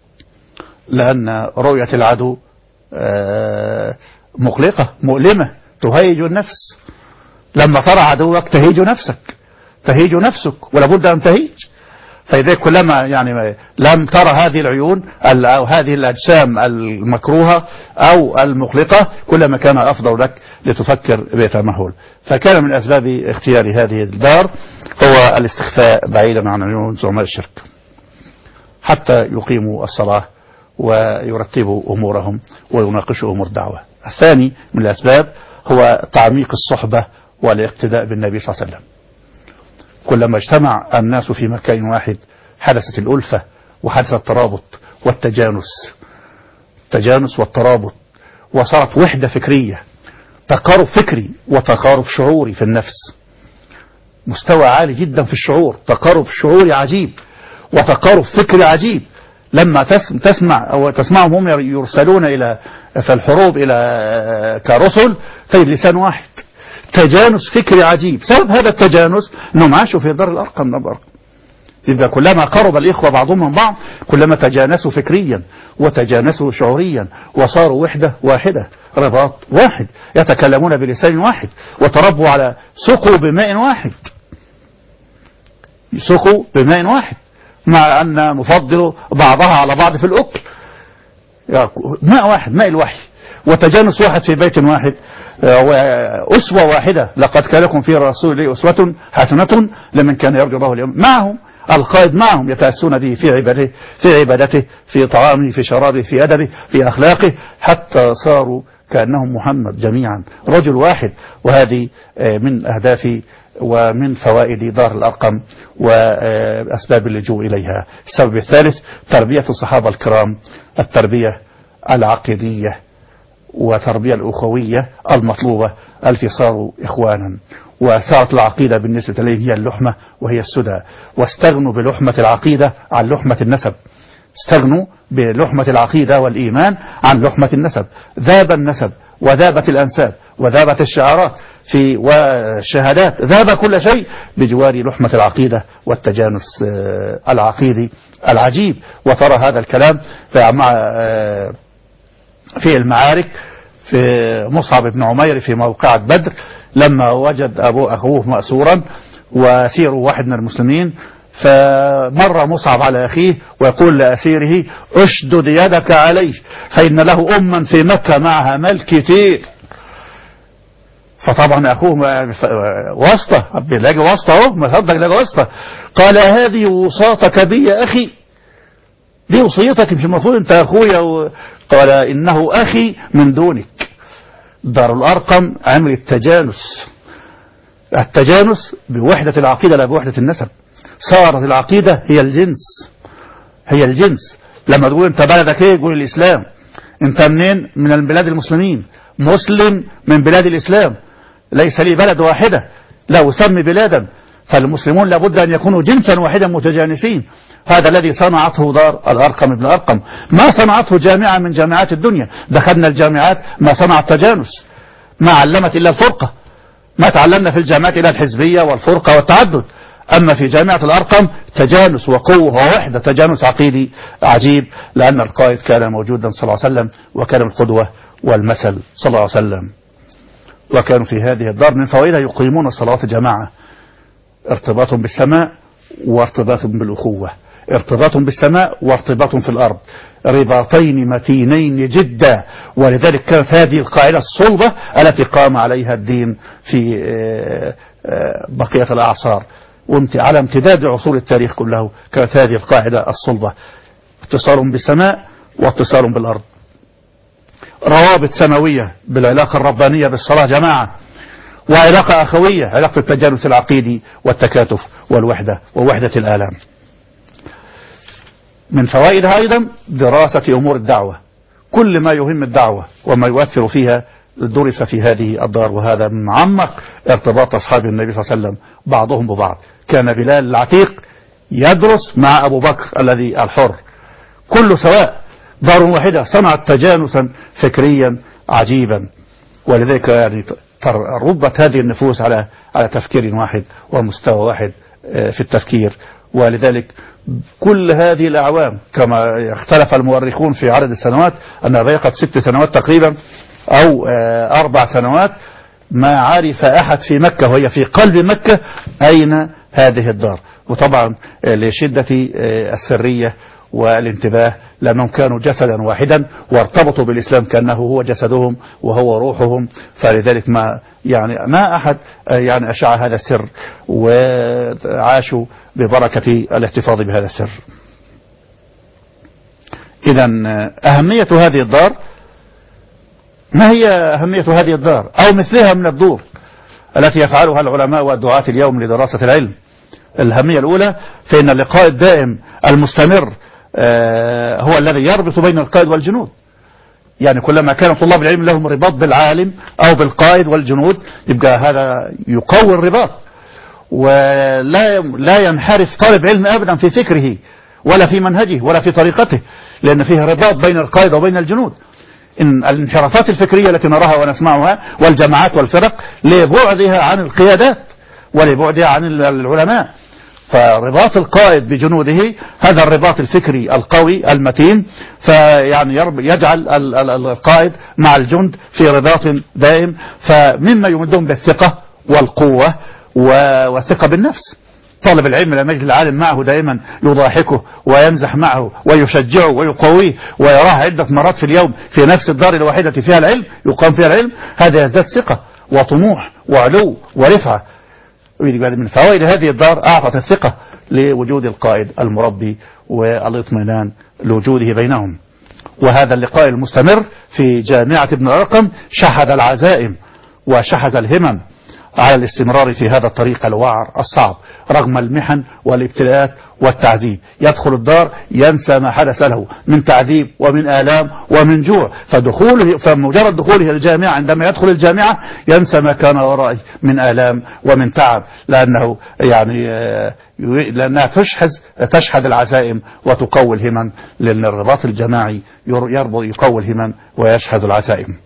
لأن رؤية العدو مقلقة مؤلمة تهيج النفس. لما ترى عدوك تهيج نفسك، تهيج نفسك، ولا بد أن تهيج. فإذا كلما يعني لم ترى هذه العيون أو هذه الأجسام المكروهة أو المقلقة، كلما كان أفضل لك لتفكر بتمهل. فكان من أسباب اختيار هذه الدار هو الاستخفاء بعيدا عن عيون زعماء الشرك، حتى يقيموا الصلاة ويرتبوا أمورهم ويناقشوا أمور الدعوة. الثاني من الأسباب هو تعميق الصحبة والاقتداء بالنبي صلى الله عليه وسلم. كلما اجتمع الناس في مكان واحد حدثت الألفة وحدث الترابط والتجانس، التجانس والترابط، وصارت وحدة فكرية، تقارب فكري وتقارب شعوري في النفس، مستوى عالي جدا في الشعور، تقارب شعوري عجيب وتقارب فكري عجيب. لما تسمع أو تسمعهم هم يرسلون إلى في الحروب إلى كرسل تجد لسان واحد، تجانس فكري عجيب. سبب هذا التجانس أنهم عاشوا في دار الأرقم من الأرقم. إذا كلما قرب الإخوة بعضهم من بعض كلما تجانسوا فكريا وتجانسوا شعوريا وصاروا وحدة واحدة، رباط واحد، يتكلمون بلسان واحد، وتربوا على سقوا بماء واحد، سقوا بماء واحد، مع أن نفضل بعضها على بعض في الأكل. ماء واحد، ماء الوحي، وتجانس واحد في بيت واحد، وأسوة واحدة. لقد كان لكم في رسول الله أسوة حسنة لمن كان يرجو الله اليوم. معهم القائد، معهم يتأسون به في عبادته، في عبادته، في طعامه، في شرابه، في أدبه، في أخلاقه، حتى صاروا كأنهم محمد جميعا، رجل واحد. وهذه من أهداف ومن فوائد دار الأرقم وأسباب اللجوء إليها. السبب الثالث تربية الصحابة الكرام، التربية العقيدية وتربية الأخوية المطلوبة، التي صاروا إخوانا، وصارت العقيدة بالنسبة إليهم هي اللحمة وهي السدى، واستغنوا بلحمة العقيدة عن لحمة النسب، استغنوا بلحمة العقيدة والإيمان عن لحمة النسب. ذاب النسب وذابت الأنساب وذابت الشعارات في والشهادات، ذاب كل شيء بجوار لحمة العقيدة والتجانس العقيدي العجيب. وترى هذا الكلام في المعارك، في مصعب بن عمير في موقعة بدر لما وجد أبو أخوه مأسورا وأسير واحد من المسلمين، فمر مصعب على أخيه ويقول لأسيره اشدد يدك عليه فإن له أما في مكة معها مال كتير. فطبعا أخوه واسطة، بيلاقي واسطة اهو، ما صدق لاقي واسطة. قال هذه وصاتك بي يا أخي، دي وصيتك، مش المفروض أنت أخويا و... قال إنه أخي من دونك. دار الأرقم عمل التجانس، التجانس بوحدة العقيدة لا بوحدة النسب. صارت العقيدة هي الجنس، هي الجنس. لما تقول أنت بلدك إيه يقول الإسلام، أنت منين؟ من البلاد المسلمين، مسلم من بلاد الإسلام، ليس لي بلد واحدة، لا أسمي بلادا. فالمسلمون لابد أن يكونوا جنسا واحدا متجانسين. هذا الذي صنعته دار الأرقم ابن أرقم، ما صنعته جامعة من جامعات الدنيا. دخلنا الجامعات ما صنع التجانس، ما علمت إلا الفرقة، ما تعلمنا في الجامعات إلا الحزبية والفرقة والتعدد. أما في جامعة الأرقم تجانس وقوة ووحدة، تجانس عقيدي عجيب، لأن القائد كان موجودا صلى الله عليه وسلم، وكان القدوة والمثل صلى الله عليه وسلم. وكانوا في هذه الدار من فوائدها يقيمون الصلوات جماعة، ارتباط بالسماء وارتباط بالأخوة، ارتباط بالسماء وارتباط في الأرض، رباطين متينين جدا. ولذلك كانت هذه القاعدة الصلبة التي قام عليها الدين في بقية الأعصار، على امتداد عصور التاريخ كله كانت هذه القاعدة الصلبة، اتصال بالسماء واتصال بالأرض، روابط سماوية بالعلاقة الربانية بالصلاة جماعة، وعلاقة أخوية، علاقة التجانس العقيدي والتكاتف والوحدة ووحدة الآلام. من فوائدها أيضا دراسة أمور الدعوة، كل ما يهم الدعوة وما يؤثر فيها درس في هذه الدار. وهذا من عمق ارتباط أصحاب النبي صلى الله عليه وسلم بعضهم ببعض. كان بلال العتيق يدرس مع أبو بكر الذي الحر، كل سواء، دار واحدة، صنعت تجانسا فكريا عجيبا. ولذلك يعني ربت هذه النفوس على على تفكير واحد ومستوى واحد في التفكير. ولذلك كل هذه الأعوام كما اختلف المؤرخون في عدد السنوات، أنها بقت ست سنوات تقريبا أو أربع سنوات، ما عرف أحد في مكة وهي في قلب مكة أين هذه الدار. وطبعا لشدة السرية والانتباه لأنهم كانوا جسدا واحدا وارتبطوا بالإسلام كأنه هو جسدهم وهو روحهم، فلذلك ما يعني ما أحد يعني أشاع هذا السر وعاشوا ببركة الاحتفاظ بهذا السر. إذا أهمية هذه الدار، ما هي أهمية هذه الدار أو مثلها من الدور التي يفعلها العلماء والدعاة اليوم لدراسة العلم؟ الأهمية الأولى فإن اللقاء الدائم المستمر هو الذي يربط بين القائد والجنود. يعني كلما كان طلاب العلم لهم رباط بالعالم أو بالقائد والجنود يبقى هذا يقوي الرباط، ولا لا ينحرف طالب علم أبدا في فكره ولا في منهجه ولا في طريقته، لأن فيه رباط بين القائد وبين الجنود. إن الانحرافات الفكرية التي نراها ونسمعها والجماعات والفرق لبعدها عن القيادات ولبعدها عن العلماء، فرباط القائد بجنوده هذا الرباط الفكري القوي المتين، فيعني يجعل القائد مع الجند في رباط دائم، فمما يمدهم بالثقة والقوة والثقة بالنفس. طالب العلم لما يجد العالم معه دائما يضاحكه ويمزح معه ويشجعه ويقويه ويراه عدة مرات في اليوم في نفس الدار الواحدة فيها العلم يقام فيها العلم، هذا يزداد ثقة وطموح وعلو ورفعة. من فوائد هذه الدار أعطت الثقة لوجود القائد المربي والاطمئنان لوجوده بينهم. وهذا اللقاء المستمر في جامعة ابن الأرقم شحذ العزائم وشحذ الهمم على الاستمرار في هذا الطريق الوعر الصعب رغم المحن والابتلاءات والتعذيب. يدخل الدار ينسى ما حدث له من تعذيب ومن آلام ومن جوع، فدخوله فمجرد دخوله الجامعة عندما يدخل الجامعة ينسى ما كان ورائه من آلام ومن تعب، لأنه يعني لأنها تشحذ تشحذ العزائم وتقوي الهمم، لأن الرباط الجماعي يربط يقوي الهمم ويشحذ العزائم.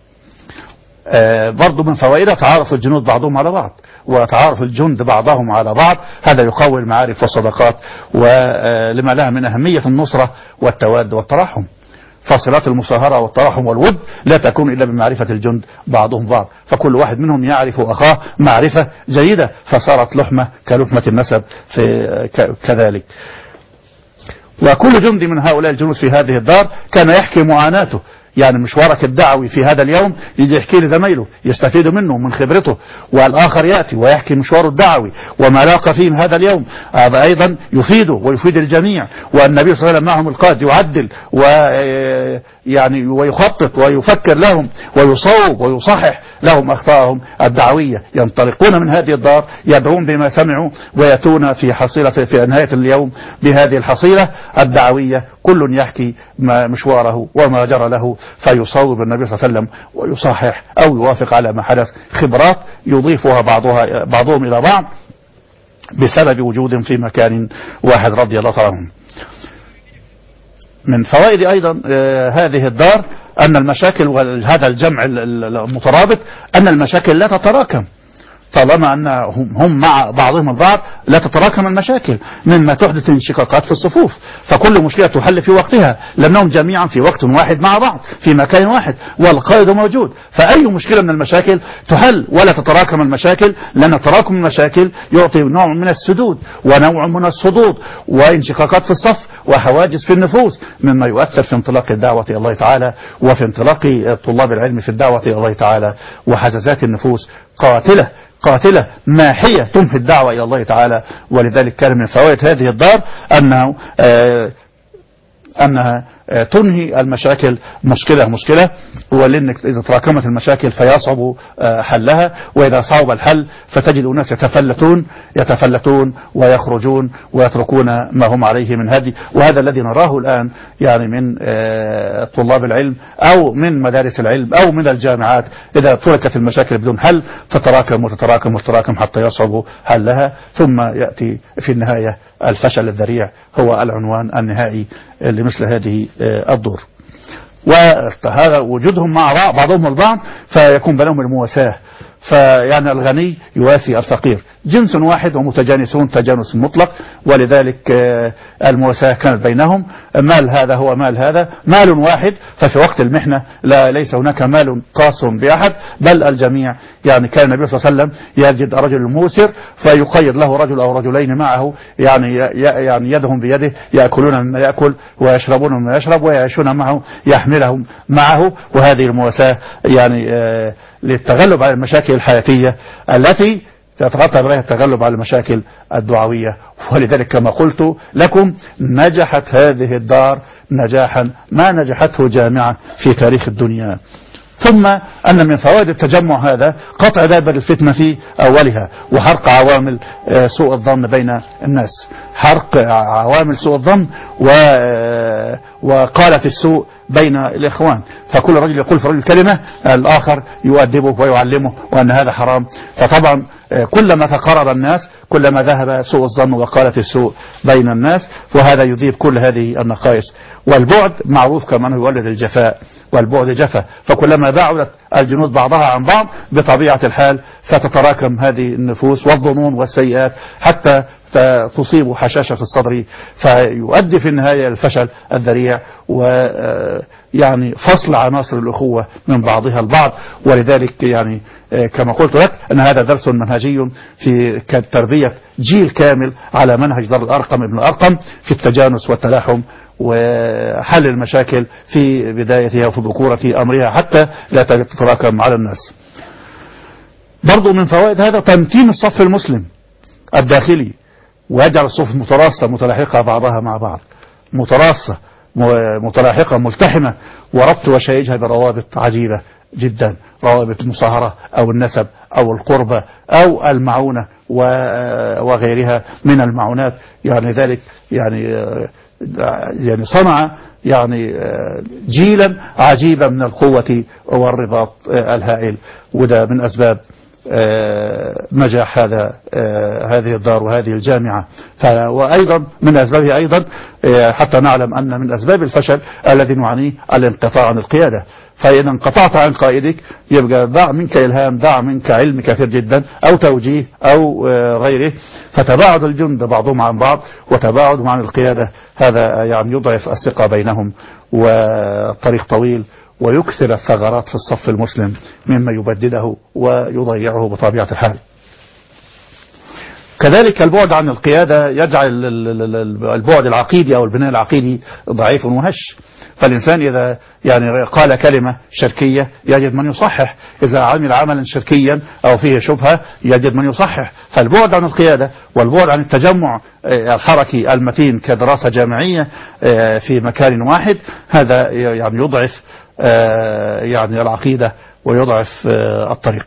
آه برضو من فوائدها تعارف الجنود بعضهم على بعض وتعارف الجند بعضهم على بعض، هذا يقوي المعارف والصداقات، ولما لها من أهمية النصرة والتواد والتراحم. فصلات المصاهرة والتراحم والود لا تكون إلا بمعرفة الجند بعضهم بعض، فكل واحد منهم يعرف أخاه معرفة جيدة، فصارت لحمة كلحمة النسب في كذلك. وكل جندي من هؤلاء الجنود في هذه الدار كان يحكي معاناته، يعني مشوارك الدعوي في هذا اليوم يجي يحكي لزميله يستفيد منه من خبرته، والآخر يأتي ويحكي مشواره الدعوي وما لاقى فيه هذا اليوم، هذا أيضا يفيده ويفيد الجميع. والنبي صلى الله عليه وسلم معهم القائد يعدل ويعني ويخطط ويفكر لهم ويصوب ويصحح لهم أخطاءهم الدعوية. ينطلقون من هذه الدار يدعون بما سمعوا ويأتون في حصيلة في نهاية اليوم بهذه الحصيلة الدعوية، كل يحكي مشواره وما جرى له فيصوب النبي صلى الله عليه وسلم ويصحح أو يوافق على ما حدث، خبرات يضيفها بعضها بعضهم إلى بعض بسبب وجودهم في مكان واحد رضي الله عنهم. من فوائد أيضا هذه الدار أن المشاكل وهذا الجمع المترابط أن المشاكل لا تتراكم، طالما أنهم هم مع بعضهم البعض لا تتراكم المشاكل مما تحدث انشقاقات في الصفوف، فكل مشكلة تحل في وقتها لأنهم جميعا في وقت واحد مع بعض في مكان واحد والقائد موجود، فأي مشكلة من المشاكل تحل ولا تتراكم المشاكل، لأن تراكم المشاكل يعطي نوع من السدود ونوع من الصدود وانشقاقات في الصف وحواجز في النفوس، مما يؤثر في انطلاق الدعوة إلى الله تعالى وفي انطلاق طلاب العلم في الدعوة إلى الله تعالى. وحجزات النفوس قاتلة قاتلة ماحية تنهي الدعوة إلى الله تعالى. ولذلك كان من فوائد هذه الدار أنه آه أنها آه تنهي المشاكل مشكلة مشكلة، ولأنك إذا تراكمت المشاكل فيصعب آه حلها، وإذا صعب الحل فتجد الناس يتفلتون يتفلتون ويخرجون ويتركون ما هم عليه من هدي. وهذا الذي نراه الآن يعني من آه طلاب العلم أو من مدارس العلم أو من الجامعات، إذا تركت المشاكل بدون حل تتراكم وتتراكم وتتراكم حتى يصعب حلها، ثم يأتي في النهاية الفشل الذريع هو العنوان النهائي لمثل هذه الدور. وهذا وجودهم مع بعضهم البعض فيكون بينهم المواساة، فيعني الغني يواسي الفقير، جنس واحد ومتجانسون تجانس مطلق، ولذلك المواساة كانت بينهم. مال هذا هو مال هذا، مال واحد، ففي وقت المحنة لا ليس هناك مال قاص بأحد، بل الجميع. يعني كان النبي صلى الله عليه وسلم يجد رجل موسر فيقيد له رجل أو رجلين معه، يعني يعني يدهم بيده، يأكلون مما يأكل ويشربون مما يشرب ويعيشون معه، يحملهم معه. وهذه المواساة يعني آه للتغلب على المشاكل الحياتية التي تترتب عليها التغلب على المشاكل الدعوية. ولذلك كما قلت لكم نجحت هذه الدار نجاحا ما نجحته جامعة في تاريخ الدنيا. ثم أن من فوائد التجمع هذا قطع دابر الفتنة في أولها، وحرق عوامل سوء الظن بين الناس، حرق عوامل سوء الظن وقالة السوء بين الإخوان، فكل رجل يقول في رجل كلمة الآخر يؤدبه ويعلمه وأن هذا حرام. فطبعا كلما تقرب الناس كلما ذهب سوء الظن وقالة السوء بين الناس، وهذا يذيب كل هذه النقائص. والبعد معروف كما أنه يولد الجفاء، والبعد جفا، فكلما بعدت الجنود بعضها عن بعض بطبيعة الحال فتتراكم هذه النفوس والظنون والسيئات حتى تصيب حشاشة في الصدر، فيؤدي في النهاية الفشل الذريع ويعني فصل عناصر الأخوة من بعضها البعض. ولذلك يعني كما قلت لك أن هذا درس منهجي في تربية جيل كامل على منهج دار الأرقم ابن الأرقم في التجانس والتلاحم وحل المشاكل في بدايتها وفي بكورة أمرها حتى لا تتراكم على الناس. برضو من فوائد هذا تمتين الصف المسلم الداخلي، ويجعل الصفوف متراصة متلاحقة بعضها مع بعض، متراصة متلاحقة ملتحمة، وربط وشيجها بروابط عجيبة جدا، روابط المصاهرة أو النسب أو القربة أو المعونة وغيرها من المعونات. يعني ذلك يعني يعني صنع يعني جيلا عجيبا من القوة والرباط الهائل، وده من أسباب نجاح هذا هذه الدار وهذه الجامعة. وأيضا من أسبابه أيضا حتى نعلم أن من أسباب الفشل الذي نعانيه الانقطاع عن القيادة. فإذا انقطعت عن قائدك يبقى ضاع منك إلهام، ضاع منك علم كثير جدا أو توجيه أو غيره، فتباعد الجند بعضهم عن بعض وتباعد عن القيادة، هذا يعني يضعف الثقة بينهم، والطريق طويل ويكثر الثغرات في الصف المسلم مما يبدده ويضيعه بطبيعة الحال. كذلك البعد عن القيادة يجعل البعد العقيدي أو البناء العقيدي ضعيف وهش. فالإنسان إذا يعني قال كلمة شركية يجد من يصحح، إذا عمل عملا شركيا أو فيه شبهة يجد من يصحح. فالبعد عن القيادة والبعد عن التجمع الحركي المتين كدراسة جامعية في مكان واحد، هذا يعني يضعف يعني العقيدة ويضعف الطريق.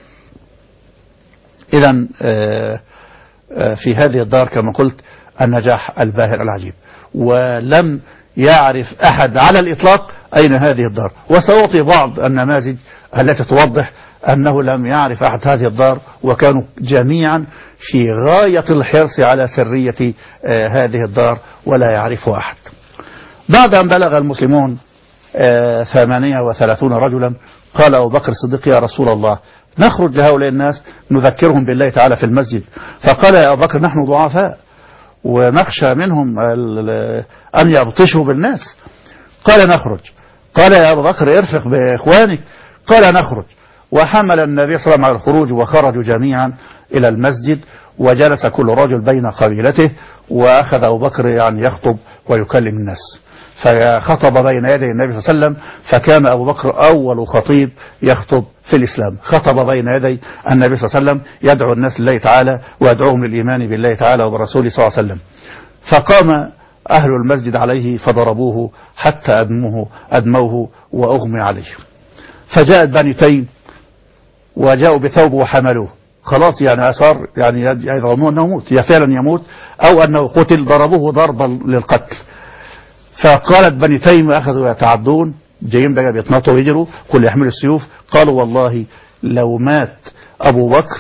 إذن في هذه الدار كما قلت النجاح الباهر العجيب، ولم يعرف أحد على الإطلاق أين هذه الدار. وسأعطي بعض النماذج التي توضح أنه لم يعرف أحد هذه الدار، وكانوا جميعا في غاية الحرص على سرية هذه الدار ولا يعرفها أحد. بعد أن بلغ المسلمون ثمانية وثلاثون رجلا قال أبو بكر الصديق يا رسول الله نخرج لهؤلاء الناس نذكرهم بالله تعالى في المسجد. فقال يا أبو بكر نحن ضعفاء ونخشى منهم أن يبطشوا بالناس. قال نخرج. قال يا أبو بكر ارفق بإخوانك. قال نخرج. وحمل النبي صلى الله عليه وسلم على الخروج، وخرجوا جميعا إلى المسجد، وجلس كل رجل بين قبيلته، وأخذ أبو بكر يعني يخطب ويكلم الناس، فخطب بين يدي النبي صلى الله عليه وسلم، فكان أبو بكر أول خطيب يخطب في الإسلام. خطب بين يدي النبي صلى الله عليه وسلم يدعو الناس لله تعالى ويدعوهم للإيمان بالله تعالى وبرسوله صلى الله عليه وسلم. فقام أهل المسجد عليه فضربوه حتى أدموه, أدموه وأغمي عليه. فجاءت بني تيم وجاءوا بثوبه وحملوه، خلاص يعني أصار يعني يظنون أنه يموت، يا فعلا يموت أو أنه قتل، ضربوه ضربا للقتل. فقالت بني تيم أخذوا يتعدون، جايين بقى بيتنطوا ويجروا كل يحملوا السيوف. قالوا والله لو مات أبو بكر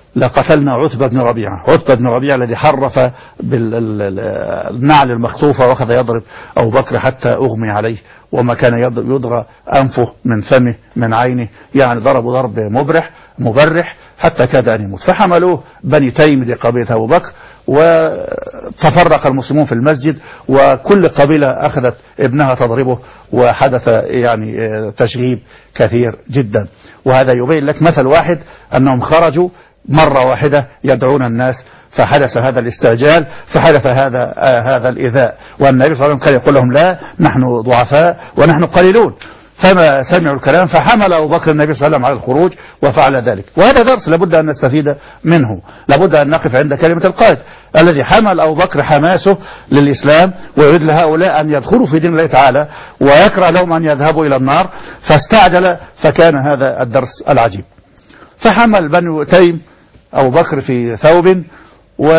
لقتلنا عتبة بن ربيعة. عتبة بن ربيعة الذي حرف بالنعل المخطوفة وأخذ يضرب أبو بكر حتى أغمي عليه، وما كان يضرى أنفه من فمه من عينه، يعني ضربوا ضرب مبرح مبرح حتى كاد أن يموت. فحملوه بني تيم لقبيلة أبو بكر، وتفرق المسلمون في المسجد، وكل قبيلة أخذت ابنها تضربه، وحدث يعني تشغيب كثير جدا. وهذا يبين لك مثل واحد أنهم خرجوا مرة واحدة يدعون الناس، فحدث هذا الاستعجال، فحدث هذا آه هذا الإيذاء. والنبي صلى الله عليه وسلم كان يقول لهم لا، نحن ضعفاء ونحن قليلون. فما سمعوا الكلام فحمل أبو بكر النبي صلى الله عليه وسلم على الخروج وفعل ذلك. وهذا درس لابد أن نستفيد منه، لابد أن نقف عند كلمة القائد الذي حمل أبو بكر حماسه للإسلام ويريد لهؤلاء أن يدخلوا في دين الله تعالى ويكره لهم أن يذهبوا إلى النار، فاستعجل، فكان هذا الدرس العجيب. فحمل بنو تيم أبو بكر في ثوب و...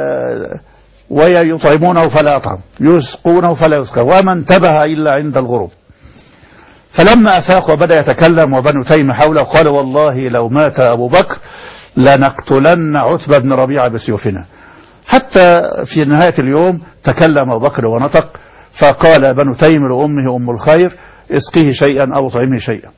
ويطعمونه فلا يطعم، يسقونه فلا يسقى، وما انتبه إلا عند الغروب. فلما أفاق وبدأ يتكلم وبنو تيم حوله قال والله لو مات أبو بكر لنقتلن عتبة بن ربيعة بسيوفنا. حتى في نهاية اليوم تكلم أبو بكر ونطق، فقال بنو تيم لأمه أم الخير اسقيه شيئا أو طعمه شيئا.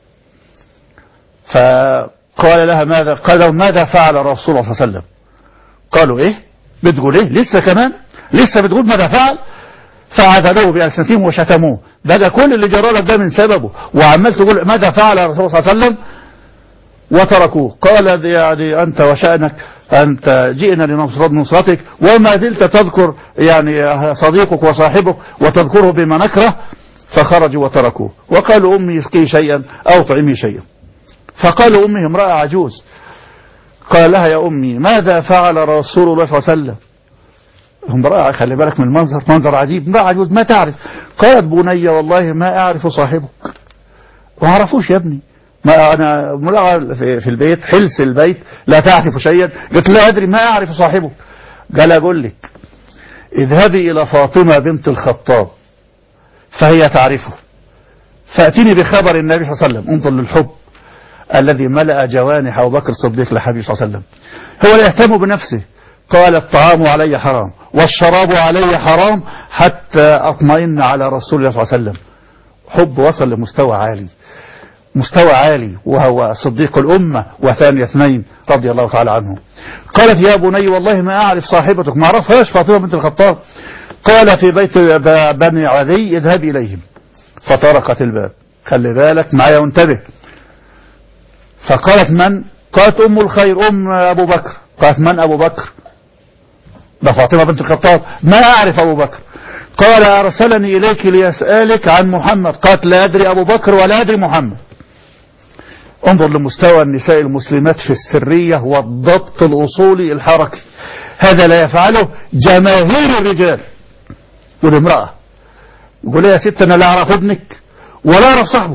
فقال لها ماذا؟ قال ماذا فعل رسول الله صلى الله عليه وسلم؟ قالوا ايه بتقول ايه لسه كمان لسه بتقول ماذا فعل؟ فعذلوه بألسنتهم وشتموه، ده كل اللي جرى لك ده من سببه، وعمال تقول ماذا فعل الرسول صلى الله عليه وسلم؟ وتركوه. قال يعني أنت وشأنك، أنت جئنا لنصرتك وما زلت تذكر يعني صديقك وصاحبك وتذكره بما نكره. فخرجوا وتركوه وقالوا أمي اسقي شيئا أو طعمي شيئا. فقالوا أمي امرأة عجوز، قال لها يا أمي ماذا فعل رسول الله صلى الله عليه وسلم؟ امرأة، خلي بالك من المنظر، منظر عجيب، امرأة عجوز ما تعرف. قالت بني والله ما أعرف صاحبك. ما أعرفوش يا ابني، ما أنا امرأة في البيت حلس البيت لا تعرف شيئا. قلت لا أدري ما أعرف صاحبه. قال أقول لك اذهبي إلى فاطمة بنت الخطاب فهي تعرفه، فأتيني بخبر النبي صلى الله عليه وسلم. انظر للحب الذي ملأ جوانح أبو بكر الصديق لحبيبه صلى الله عليه وسلم. هو لا يهتم بنفسه، قال الطعام علي حرام والشراب علي حرام حتى أطمئن على رسول الله صلى الله عليه وسلم. حب وصل لمستوى عالي، مستوى عالي، وهو صديق الأمة وثاني اثنين رضي الله تعالى عنه. قالت يا بني والله ما أعرف صاحبتك، ما أعرفهاش فاطمة بنت الخطاب. قال في بيت بني عدي اذهب إليهم. فطرقت الباب، خلي بالك معايا وانتبه. فقالت من؟ قالت أم الخير أم أبو بكر. قالت من أبو بكر؟ ده فاطمة بنت الخطاب. ما أعرف أبو بكر. قال أرسلني إليك ليسألك عن محمد. قالت لا أدري أبو بكر ولا أدري محمد. انظر لمستوى النساء المسلمات في السرية والضبط الأصولي الحركي، هذا لا يفعله جماهير الرجال. والامرأة يقول يا ست أنا لا أعرف ابنك ولا أعرف صاحبه.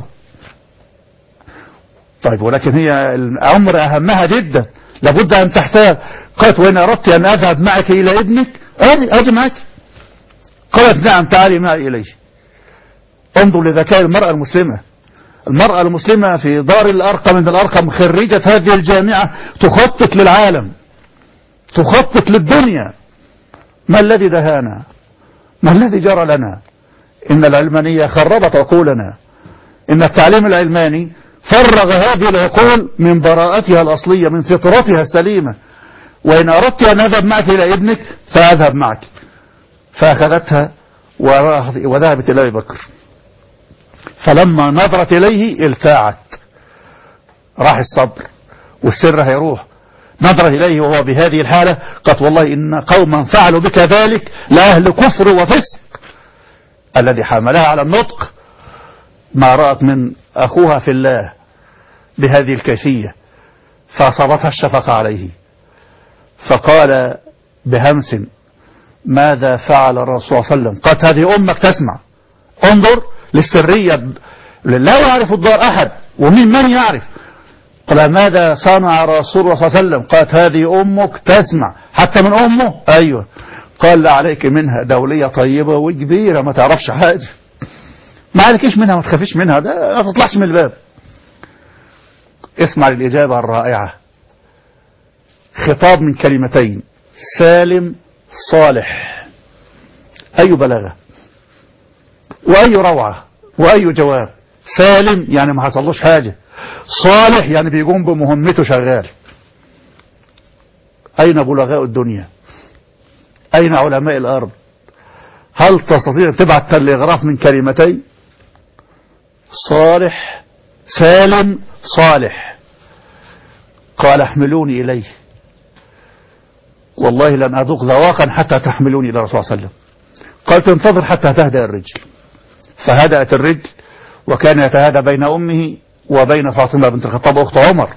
طيب ولكن هي الأمر أهمها جدا، لابد أن تحتاج. قالت وإن أردت أن أذهب معك إلى ابنك أجي أجي معك. قالت نعم تعالي معي إليه. انظر لذكاء المرأة المسلمة. المرأة المسلمة في دار الأرقم من الأرقم خريجة هذه الجامعة تخطط للعالم، تخطط للدنيا. ما الذي دهانا؟ ما الذي جرى لنا؟ إن العلمانية خربت عقولنا، إن التعليم العلماني فرغ هذه العقول من براءتها الأصلية، من فطرتها السليمة. وإن أردت أن أذهب معك إلى ابنك فأذهب معك. فأخذتها وذهبت إلى أبي بكر. فلما نظرت إليه التاعت، راح الصبر والسر هيروح. نظرت إليه وهو بهذه الحالة، قالت والله إن قوما فعلوا بك ذلك لأهل كفر وفسق. الذي حملها على النطق ما رأت من أخوها في الله بهذه الكيفية، فأصابتها الشفقة عليه. فقال بهمس ماذا فعل الرسول صلى الله عليه وسلم؟ قالت هذه أمك تسمع. انظر للسرية، لا يعرف الدار أحد، ومن من يعرف. قال ماذا صنع رسول الله صلى الله عليه وسلم؟ قالت هذه أمك تسمع. حتى من أمه؟ أيوة. قال لا عليك منها دولية طيبة وكبيرة ما تعرفش حاجة، ما عليكيش منها، ما تخافيش منها، ده ما تطلعش من الباب. اسمع للإجابة الرائعة. خطاب من كلمتين: سالم صالح. أي بلاغة وأي روعة وأي جواب. سالم يعني ما حصلوش حاجة، صالح يعني بيقوم بمهمته شغال. أين بلغاء الدنيا؟ أين علماء الأرض؟ هل تستطيع تبعت تلغراف من كلمتين؟ صالح سالم صالح. قال: احملوني إليه، والله لن أذوق ذواقا حتى تحملوني إلى رسول الله صلى الله عليه وسلم. قال: تنتظر حتى تهدأ الرجل. فهدأت الرجل، وكان يتهادى بين أمه وبين فاطمة بنت الخطاب أخت عمر،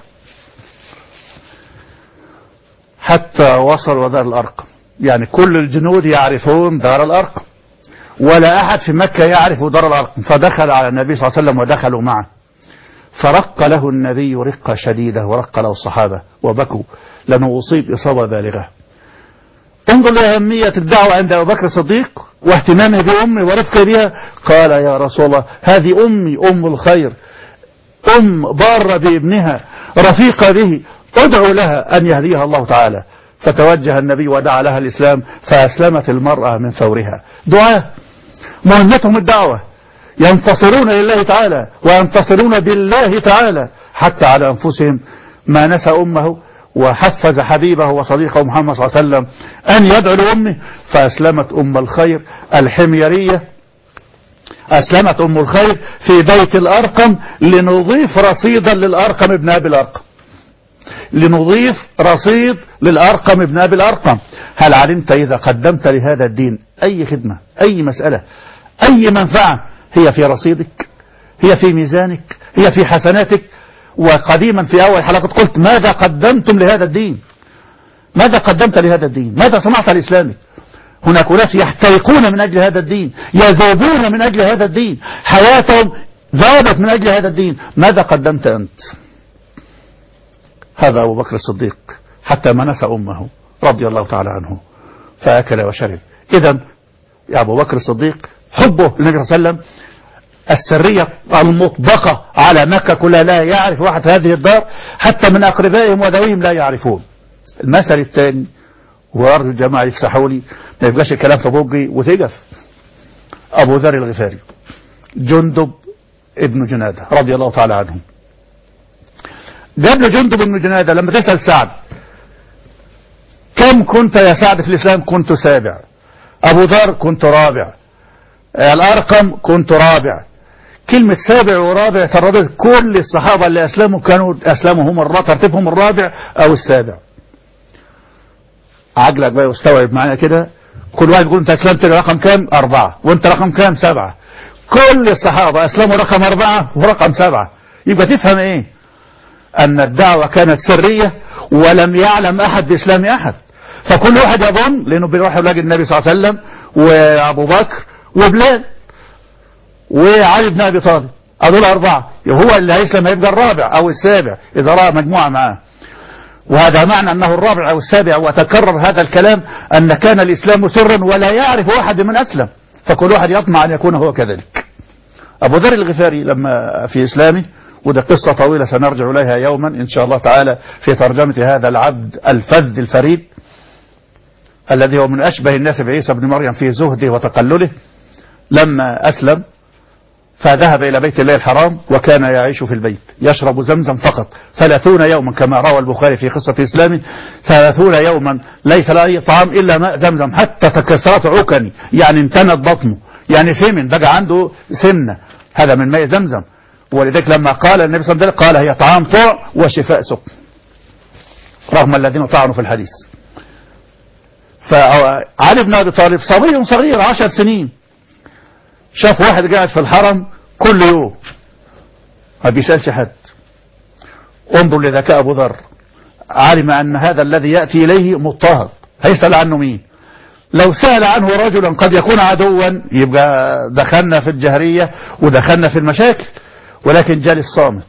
حتى وصلوا دار الأرقم. يعني كل الجنود يعرفون دار الأرقم، ولا أحد في مكة يعرف دار الأرقم. فدخل على النبي صلى الله عليه وسلم ودخلوا معه، فرق له النبي رقة شديدة، ورق له الصحابة وبكوا لأنه أصيب إصابة بالغة. انظر لأهمية الدعوة عند أبو بكر الصديق واهتمامه بأمه ورفقه بها. قال: يا رسول الله، هذه أمي أم الخير، أم بار بابنها رفيقة به، ادعو لها أن يهديها الله تعالى. فتوجه النبي ودعا لها الإسلام، فأسلمت المرأة من فورها. دعاء مهمتهم الدعوة، ينتصرون لله تعالى وينتصرون بالله تعالى حتى على أنفسهم. ما نسى أمه، وحفز حبيبه وصديقه محمد صلى الله عليه وسلم أن يدعو لأمه، فأسلمت أم الخير الحميرية، أسلمت أم الخير في بيت الأرقم لنضيف رصيدا للأرقم ابن أبي الأرقم، لنضيف رصيد للأرقم ابن أبي الأرقم. هل علمت إذا قدمت لهذا الدين أي خدمة، أي مسألة، أي منفعة، هي في رصيدك، هي في ميزانك، هي في حسناتك. وقديما في أول حلقة قلت: ماذا قدمتم لهذا الدين؟ ماذا قدمت لهذا الدين؟ ماذا صنعت لإسلامك؟ هناك ناس يحترقون من أجل هذا الدين، يذوبون من أجل هذا الدين، حياتهم ذابت من أجل هذا الدين. ماذا قدمت أنت؟ هذا أبو بكر الصديق حتى ما نسى أمه رضي الله تعالى عنه، فأكل وشرب. إذن يا أبو بكر الصديق حبه للنبي صلى الله عليه وسلم، السرية المطبقة على مكة كلها، لا يعرف واحد هذه الدار حتى من أقربائهم وذويهم لا يعرفون. المثل الثاني، وأرجو الجماعة يفسحوا لي ما يبقاش الكلام في بوجي وتقف. أبو ذر الغفاري جندب ابن جنادة رضي الله تعالى عنه. قبل جندب ابن جنادة لما تسأل سعد: كم كنت يا سعد في الإسلام؟ كنت سابع. أبو ذر: كنت رابع. الأرقم: كنت رابع. كلمة سابع ورابع ترددت. كل الصحابة اللي أسلموا كانوا أسلموا هم الرابع، ترتيبهم الرابع أو السابع. عقلك بقى واستوعب معايا كده. كل واحد يقول: أنت أسلمت رقم كام؟ أربعة. وأنت رقم كام؟ سبعة. كل الصحابة أسلموا رقم أربعة ورقم سبعة. يبقى تفهم إيه؟ أن الدعوة كانت سرية ولم يعلم أحد بإسلام أحد، فكل واحد يظن، لأنه بيروح يلاقي النبي صلى الله عليه وسلم وأبو بكر وبلال وعلي بن أبي طالب، هذول أربعة، هو اللي هيسلم هيبقى الرابع أو السابع إذا رأى مجموعة معاه. وهذا معنى أنه الرابع أو السابع. وتكرر هذا الكلام أن كان الإسلام سرا ولا يعرف أحد من أسلم، فكل واحد يطمع أن يكون هو كذلك. أبو ذر الغفاري لما في إسلامه، وده قصة طويلة سنرجع إليها يوما إن شاء الله تعالى في ترجمة هذا العبد الفذ الفريد الذي هو من أشبه الناس بعيسى بن مريم في زهده وتقلله. لما أسلم فذهب إلى بيت الله الحرام، وكان يعيش في البيت يشرب زمزم فقط ثلاثون يوما، كما روى البخاري في قصة إسلامه: ثلاثون يوما ليس له أي طعام إلا ماء زمزم، حتى تكسرت عكني، يعني امتنت بطنه، يعني ثمن بقى عنده سمنة، هذا من ماء زمزم. ولذلك لما قال النبي صلى الله عليه وسلم قال: هي طعام طوع وشفاء سقم، رغم الذين طعنوا في الحديث. فعلي بن أبي طالب صبي صغير عشر سنين، شاف واحد قاعد في الحرم كل يوم ما بيسألش حد. انظر لذكاء أبو ذر، علم أن هذا الذي يأتي إليه مضطهد، هيسأل عنه مين؟ لو سأل عنه رجلا قد يكون عدوا يبقى دخلنا في الجهرية ودخلنا في المشاكل، ولكن جالس صامت،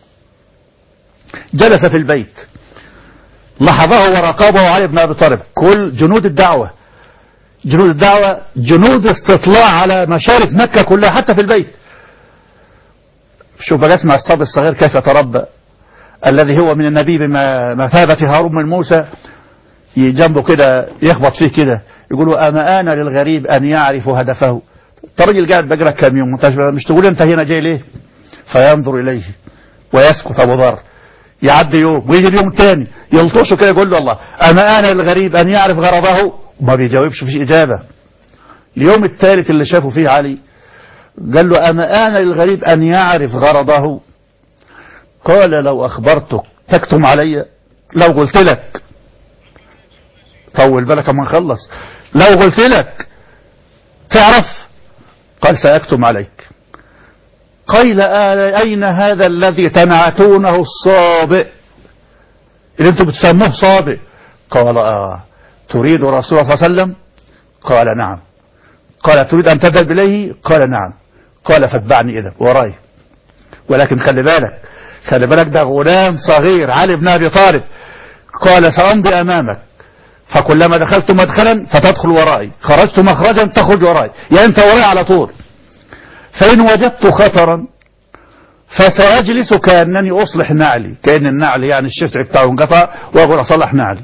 جلس في البيت، لاحظه وراقبه علي بن أبي طالب. كل جنود الدعوة، جنود الدعوة جنود استطلاع على مشارف مكة كلها حتى في البيت. شوف بقى اسمع الصبي الصغير كيف يتربى. الذي هو من النبي بمثابة هارون من موسى جنبه كده يخبط فيه كده يقول له أما آن للغريب أن يعرف هدفه. الراجل قاعد بقرا كام يوم مش تقول أنت هنا جاي ليه؟ فينظر إليه ويسكت أبو ذر. يعدي يوم ويجي اليوم الثاني يلطشه كده يقول له الله أما آن للغريب أن يعرف غرضه، ما بيجاوبش فيش إجابة. اليوم الثالث اللي شافه فيه علي قال له أما آن للغريب أن يعرف غرضه؟ قال لو أخبرتك تكتم علي؟ لو قلت لك، طول بالك ما نخلص، لو قلت لك تعرف؟ قال سأكتم عليك. قيل أين هذا الذي تنعتونه الصابئ اللي انتم بتسموه صابئ؟ قال آه. تريد رسول الله صلى الله عليه وسلم؟ قال نعم. قال تريد أن تذهب إليه؟ قال نعم. قال فاتبعني إذا وراي. ولكن خلي بالك خلي بالك ده غلام صغير علي بن أبي طالب. قال سأمضي أمامك، فكلما دخلت مدخلا فتدخل ورائي، خرجت مخرجا تخرج ورائي، يعني أنت وراي على طول. فإن وجدت خطرا فسأجلس كأنني أصلح نعلي، كأن النعل يعني الشسع بتاعه انقطع وأقول أصلح نعلي،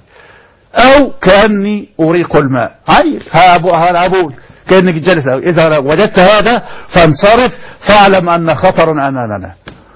أو كأني أريق الماء عيل هابول كأنك جالس. إذا وجدت هذا فانصرف فاعلم أن خطر أمامنا.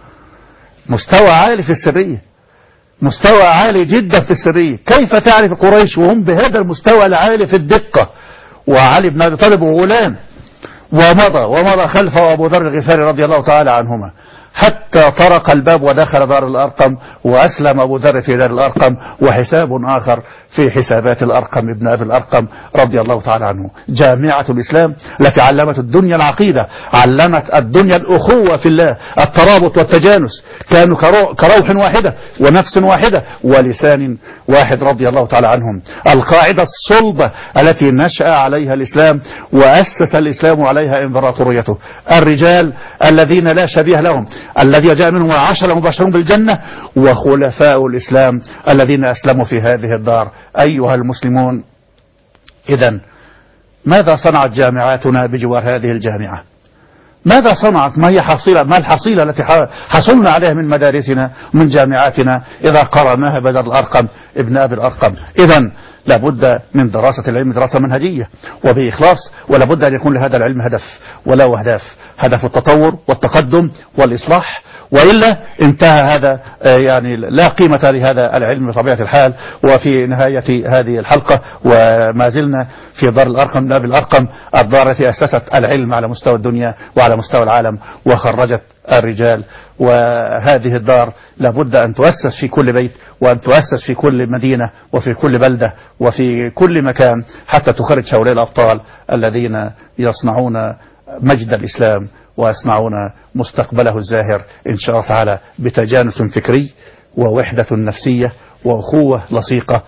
مستوى عالي في السرية، مستوى عالي جدا في السرية. كيف تعرف قريش وهم بهذا المستوى العالي في الدقة؟ وعلي بن أبي طالب غلام، ومضى ومضى خلفه أبو ذر الغفاري رضي الله تعالى عنهما حتى طرق الباب ودخل دار الأرقم، وأسلم أبو ذر في دار الأرقم، وحساب آخر في حسابات الأرقم ابن أبي الأرقم رضي الله تعالى عنه. جامعة الإسلام التي علمت الدنيا العقيدة، علمت الدنيا الأخوة في الله، الترابط والتجانس، كانوا كروح واحدة ونفس واحدة ولسان واحد رضي الله تعالى عنهم. القاعدة الصلبة التي نشأ عليها الإسلام وأسس الإسلام عليها إمبراطوريته، الرجال الذين لا شبيه لهم، الذي جاء منهم العشرة المبشرون بالجنة، وخلفاء الإسلام الذين أسلموا في هذه الدار. أيها المسلمون، إذن ماذا صنعت جامعاتنا بجوار هذه الجامعة؟ ماذا صنعت؟ ما هي حصيلة ما الحصيلة التي حصلنا عليها من مدارسنا ومن جامعاتنا إذا قرناها بدر الأرقم ابن أبي الأرقم؟ إذن لابد من دراسة العلم دراسة منهجية وبإخلاص، ولابد أن يكون لهذا العلم هدف ولا أهداف، هدف التطور والتقدم والإصلاح، وإلا انتهى هذا يعني لا قيمة لهذا العلم بطبيعة الحال. وفي نهاية هذه الحلقة وما زلنا في دار الأرقم لأبي الأرقم، الدار التي أسست العلم على مستوى الدنيا وعلى مستوى العالم وخرجت الرجال. وهذه الدار لابد أن تؤسس في كل بيت، وأن تؤسس في كل مدينة وفي كل بلدة وفي كل مكان، حتى تخرج هؤلاء الأبطال الذين يصنعون مجد الإسلام ويصنعون مستقبله الزاهر إن شاء الله تعالى بتجانس فكري ووحدة نفسية وأخوة لصيقة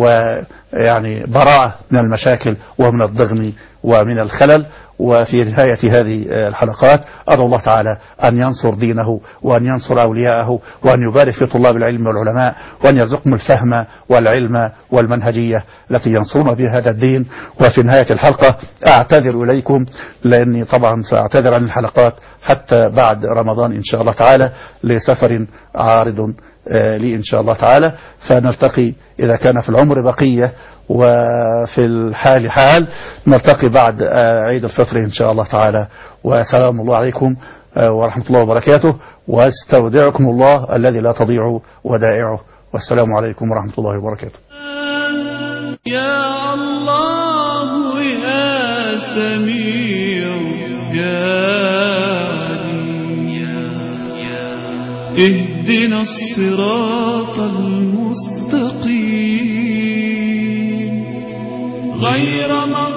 ويعني براءة من المشاكل ومن الضغن ومن الخلل. وفي نهاية هذه الحلقات أدعو الله تعالى أن ينصر دينه وأن ينصر أولياءه وأن يبارك في طلاب العلم والعلماء وأن يرزقهم الفهم والعلم والمنهجية التي ينصرون بها هذا الدين. وفي نهاية الحلقة أعتذر إليكم لأني طبعا سأعتذر عن الحلقات حتى بعد رمضان إن شاء الله تعالى لسفر عارض لي إن شاء الله تعالى، فنلتقي إذا كان في العمر بقية وفي الحال حال نلتقي بعد عيد الفطر إن شاء الله تعالى. وسلام الله عليكم ورحمة الله وبركاته، واستودعكم الله الذي لا تضيع ودائعه، والسلام عليكم ورحمة الله وبركاته. يا الله يا سميع يا اهدنا الصراط المستقيم غير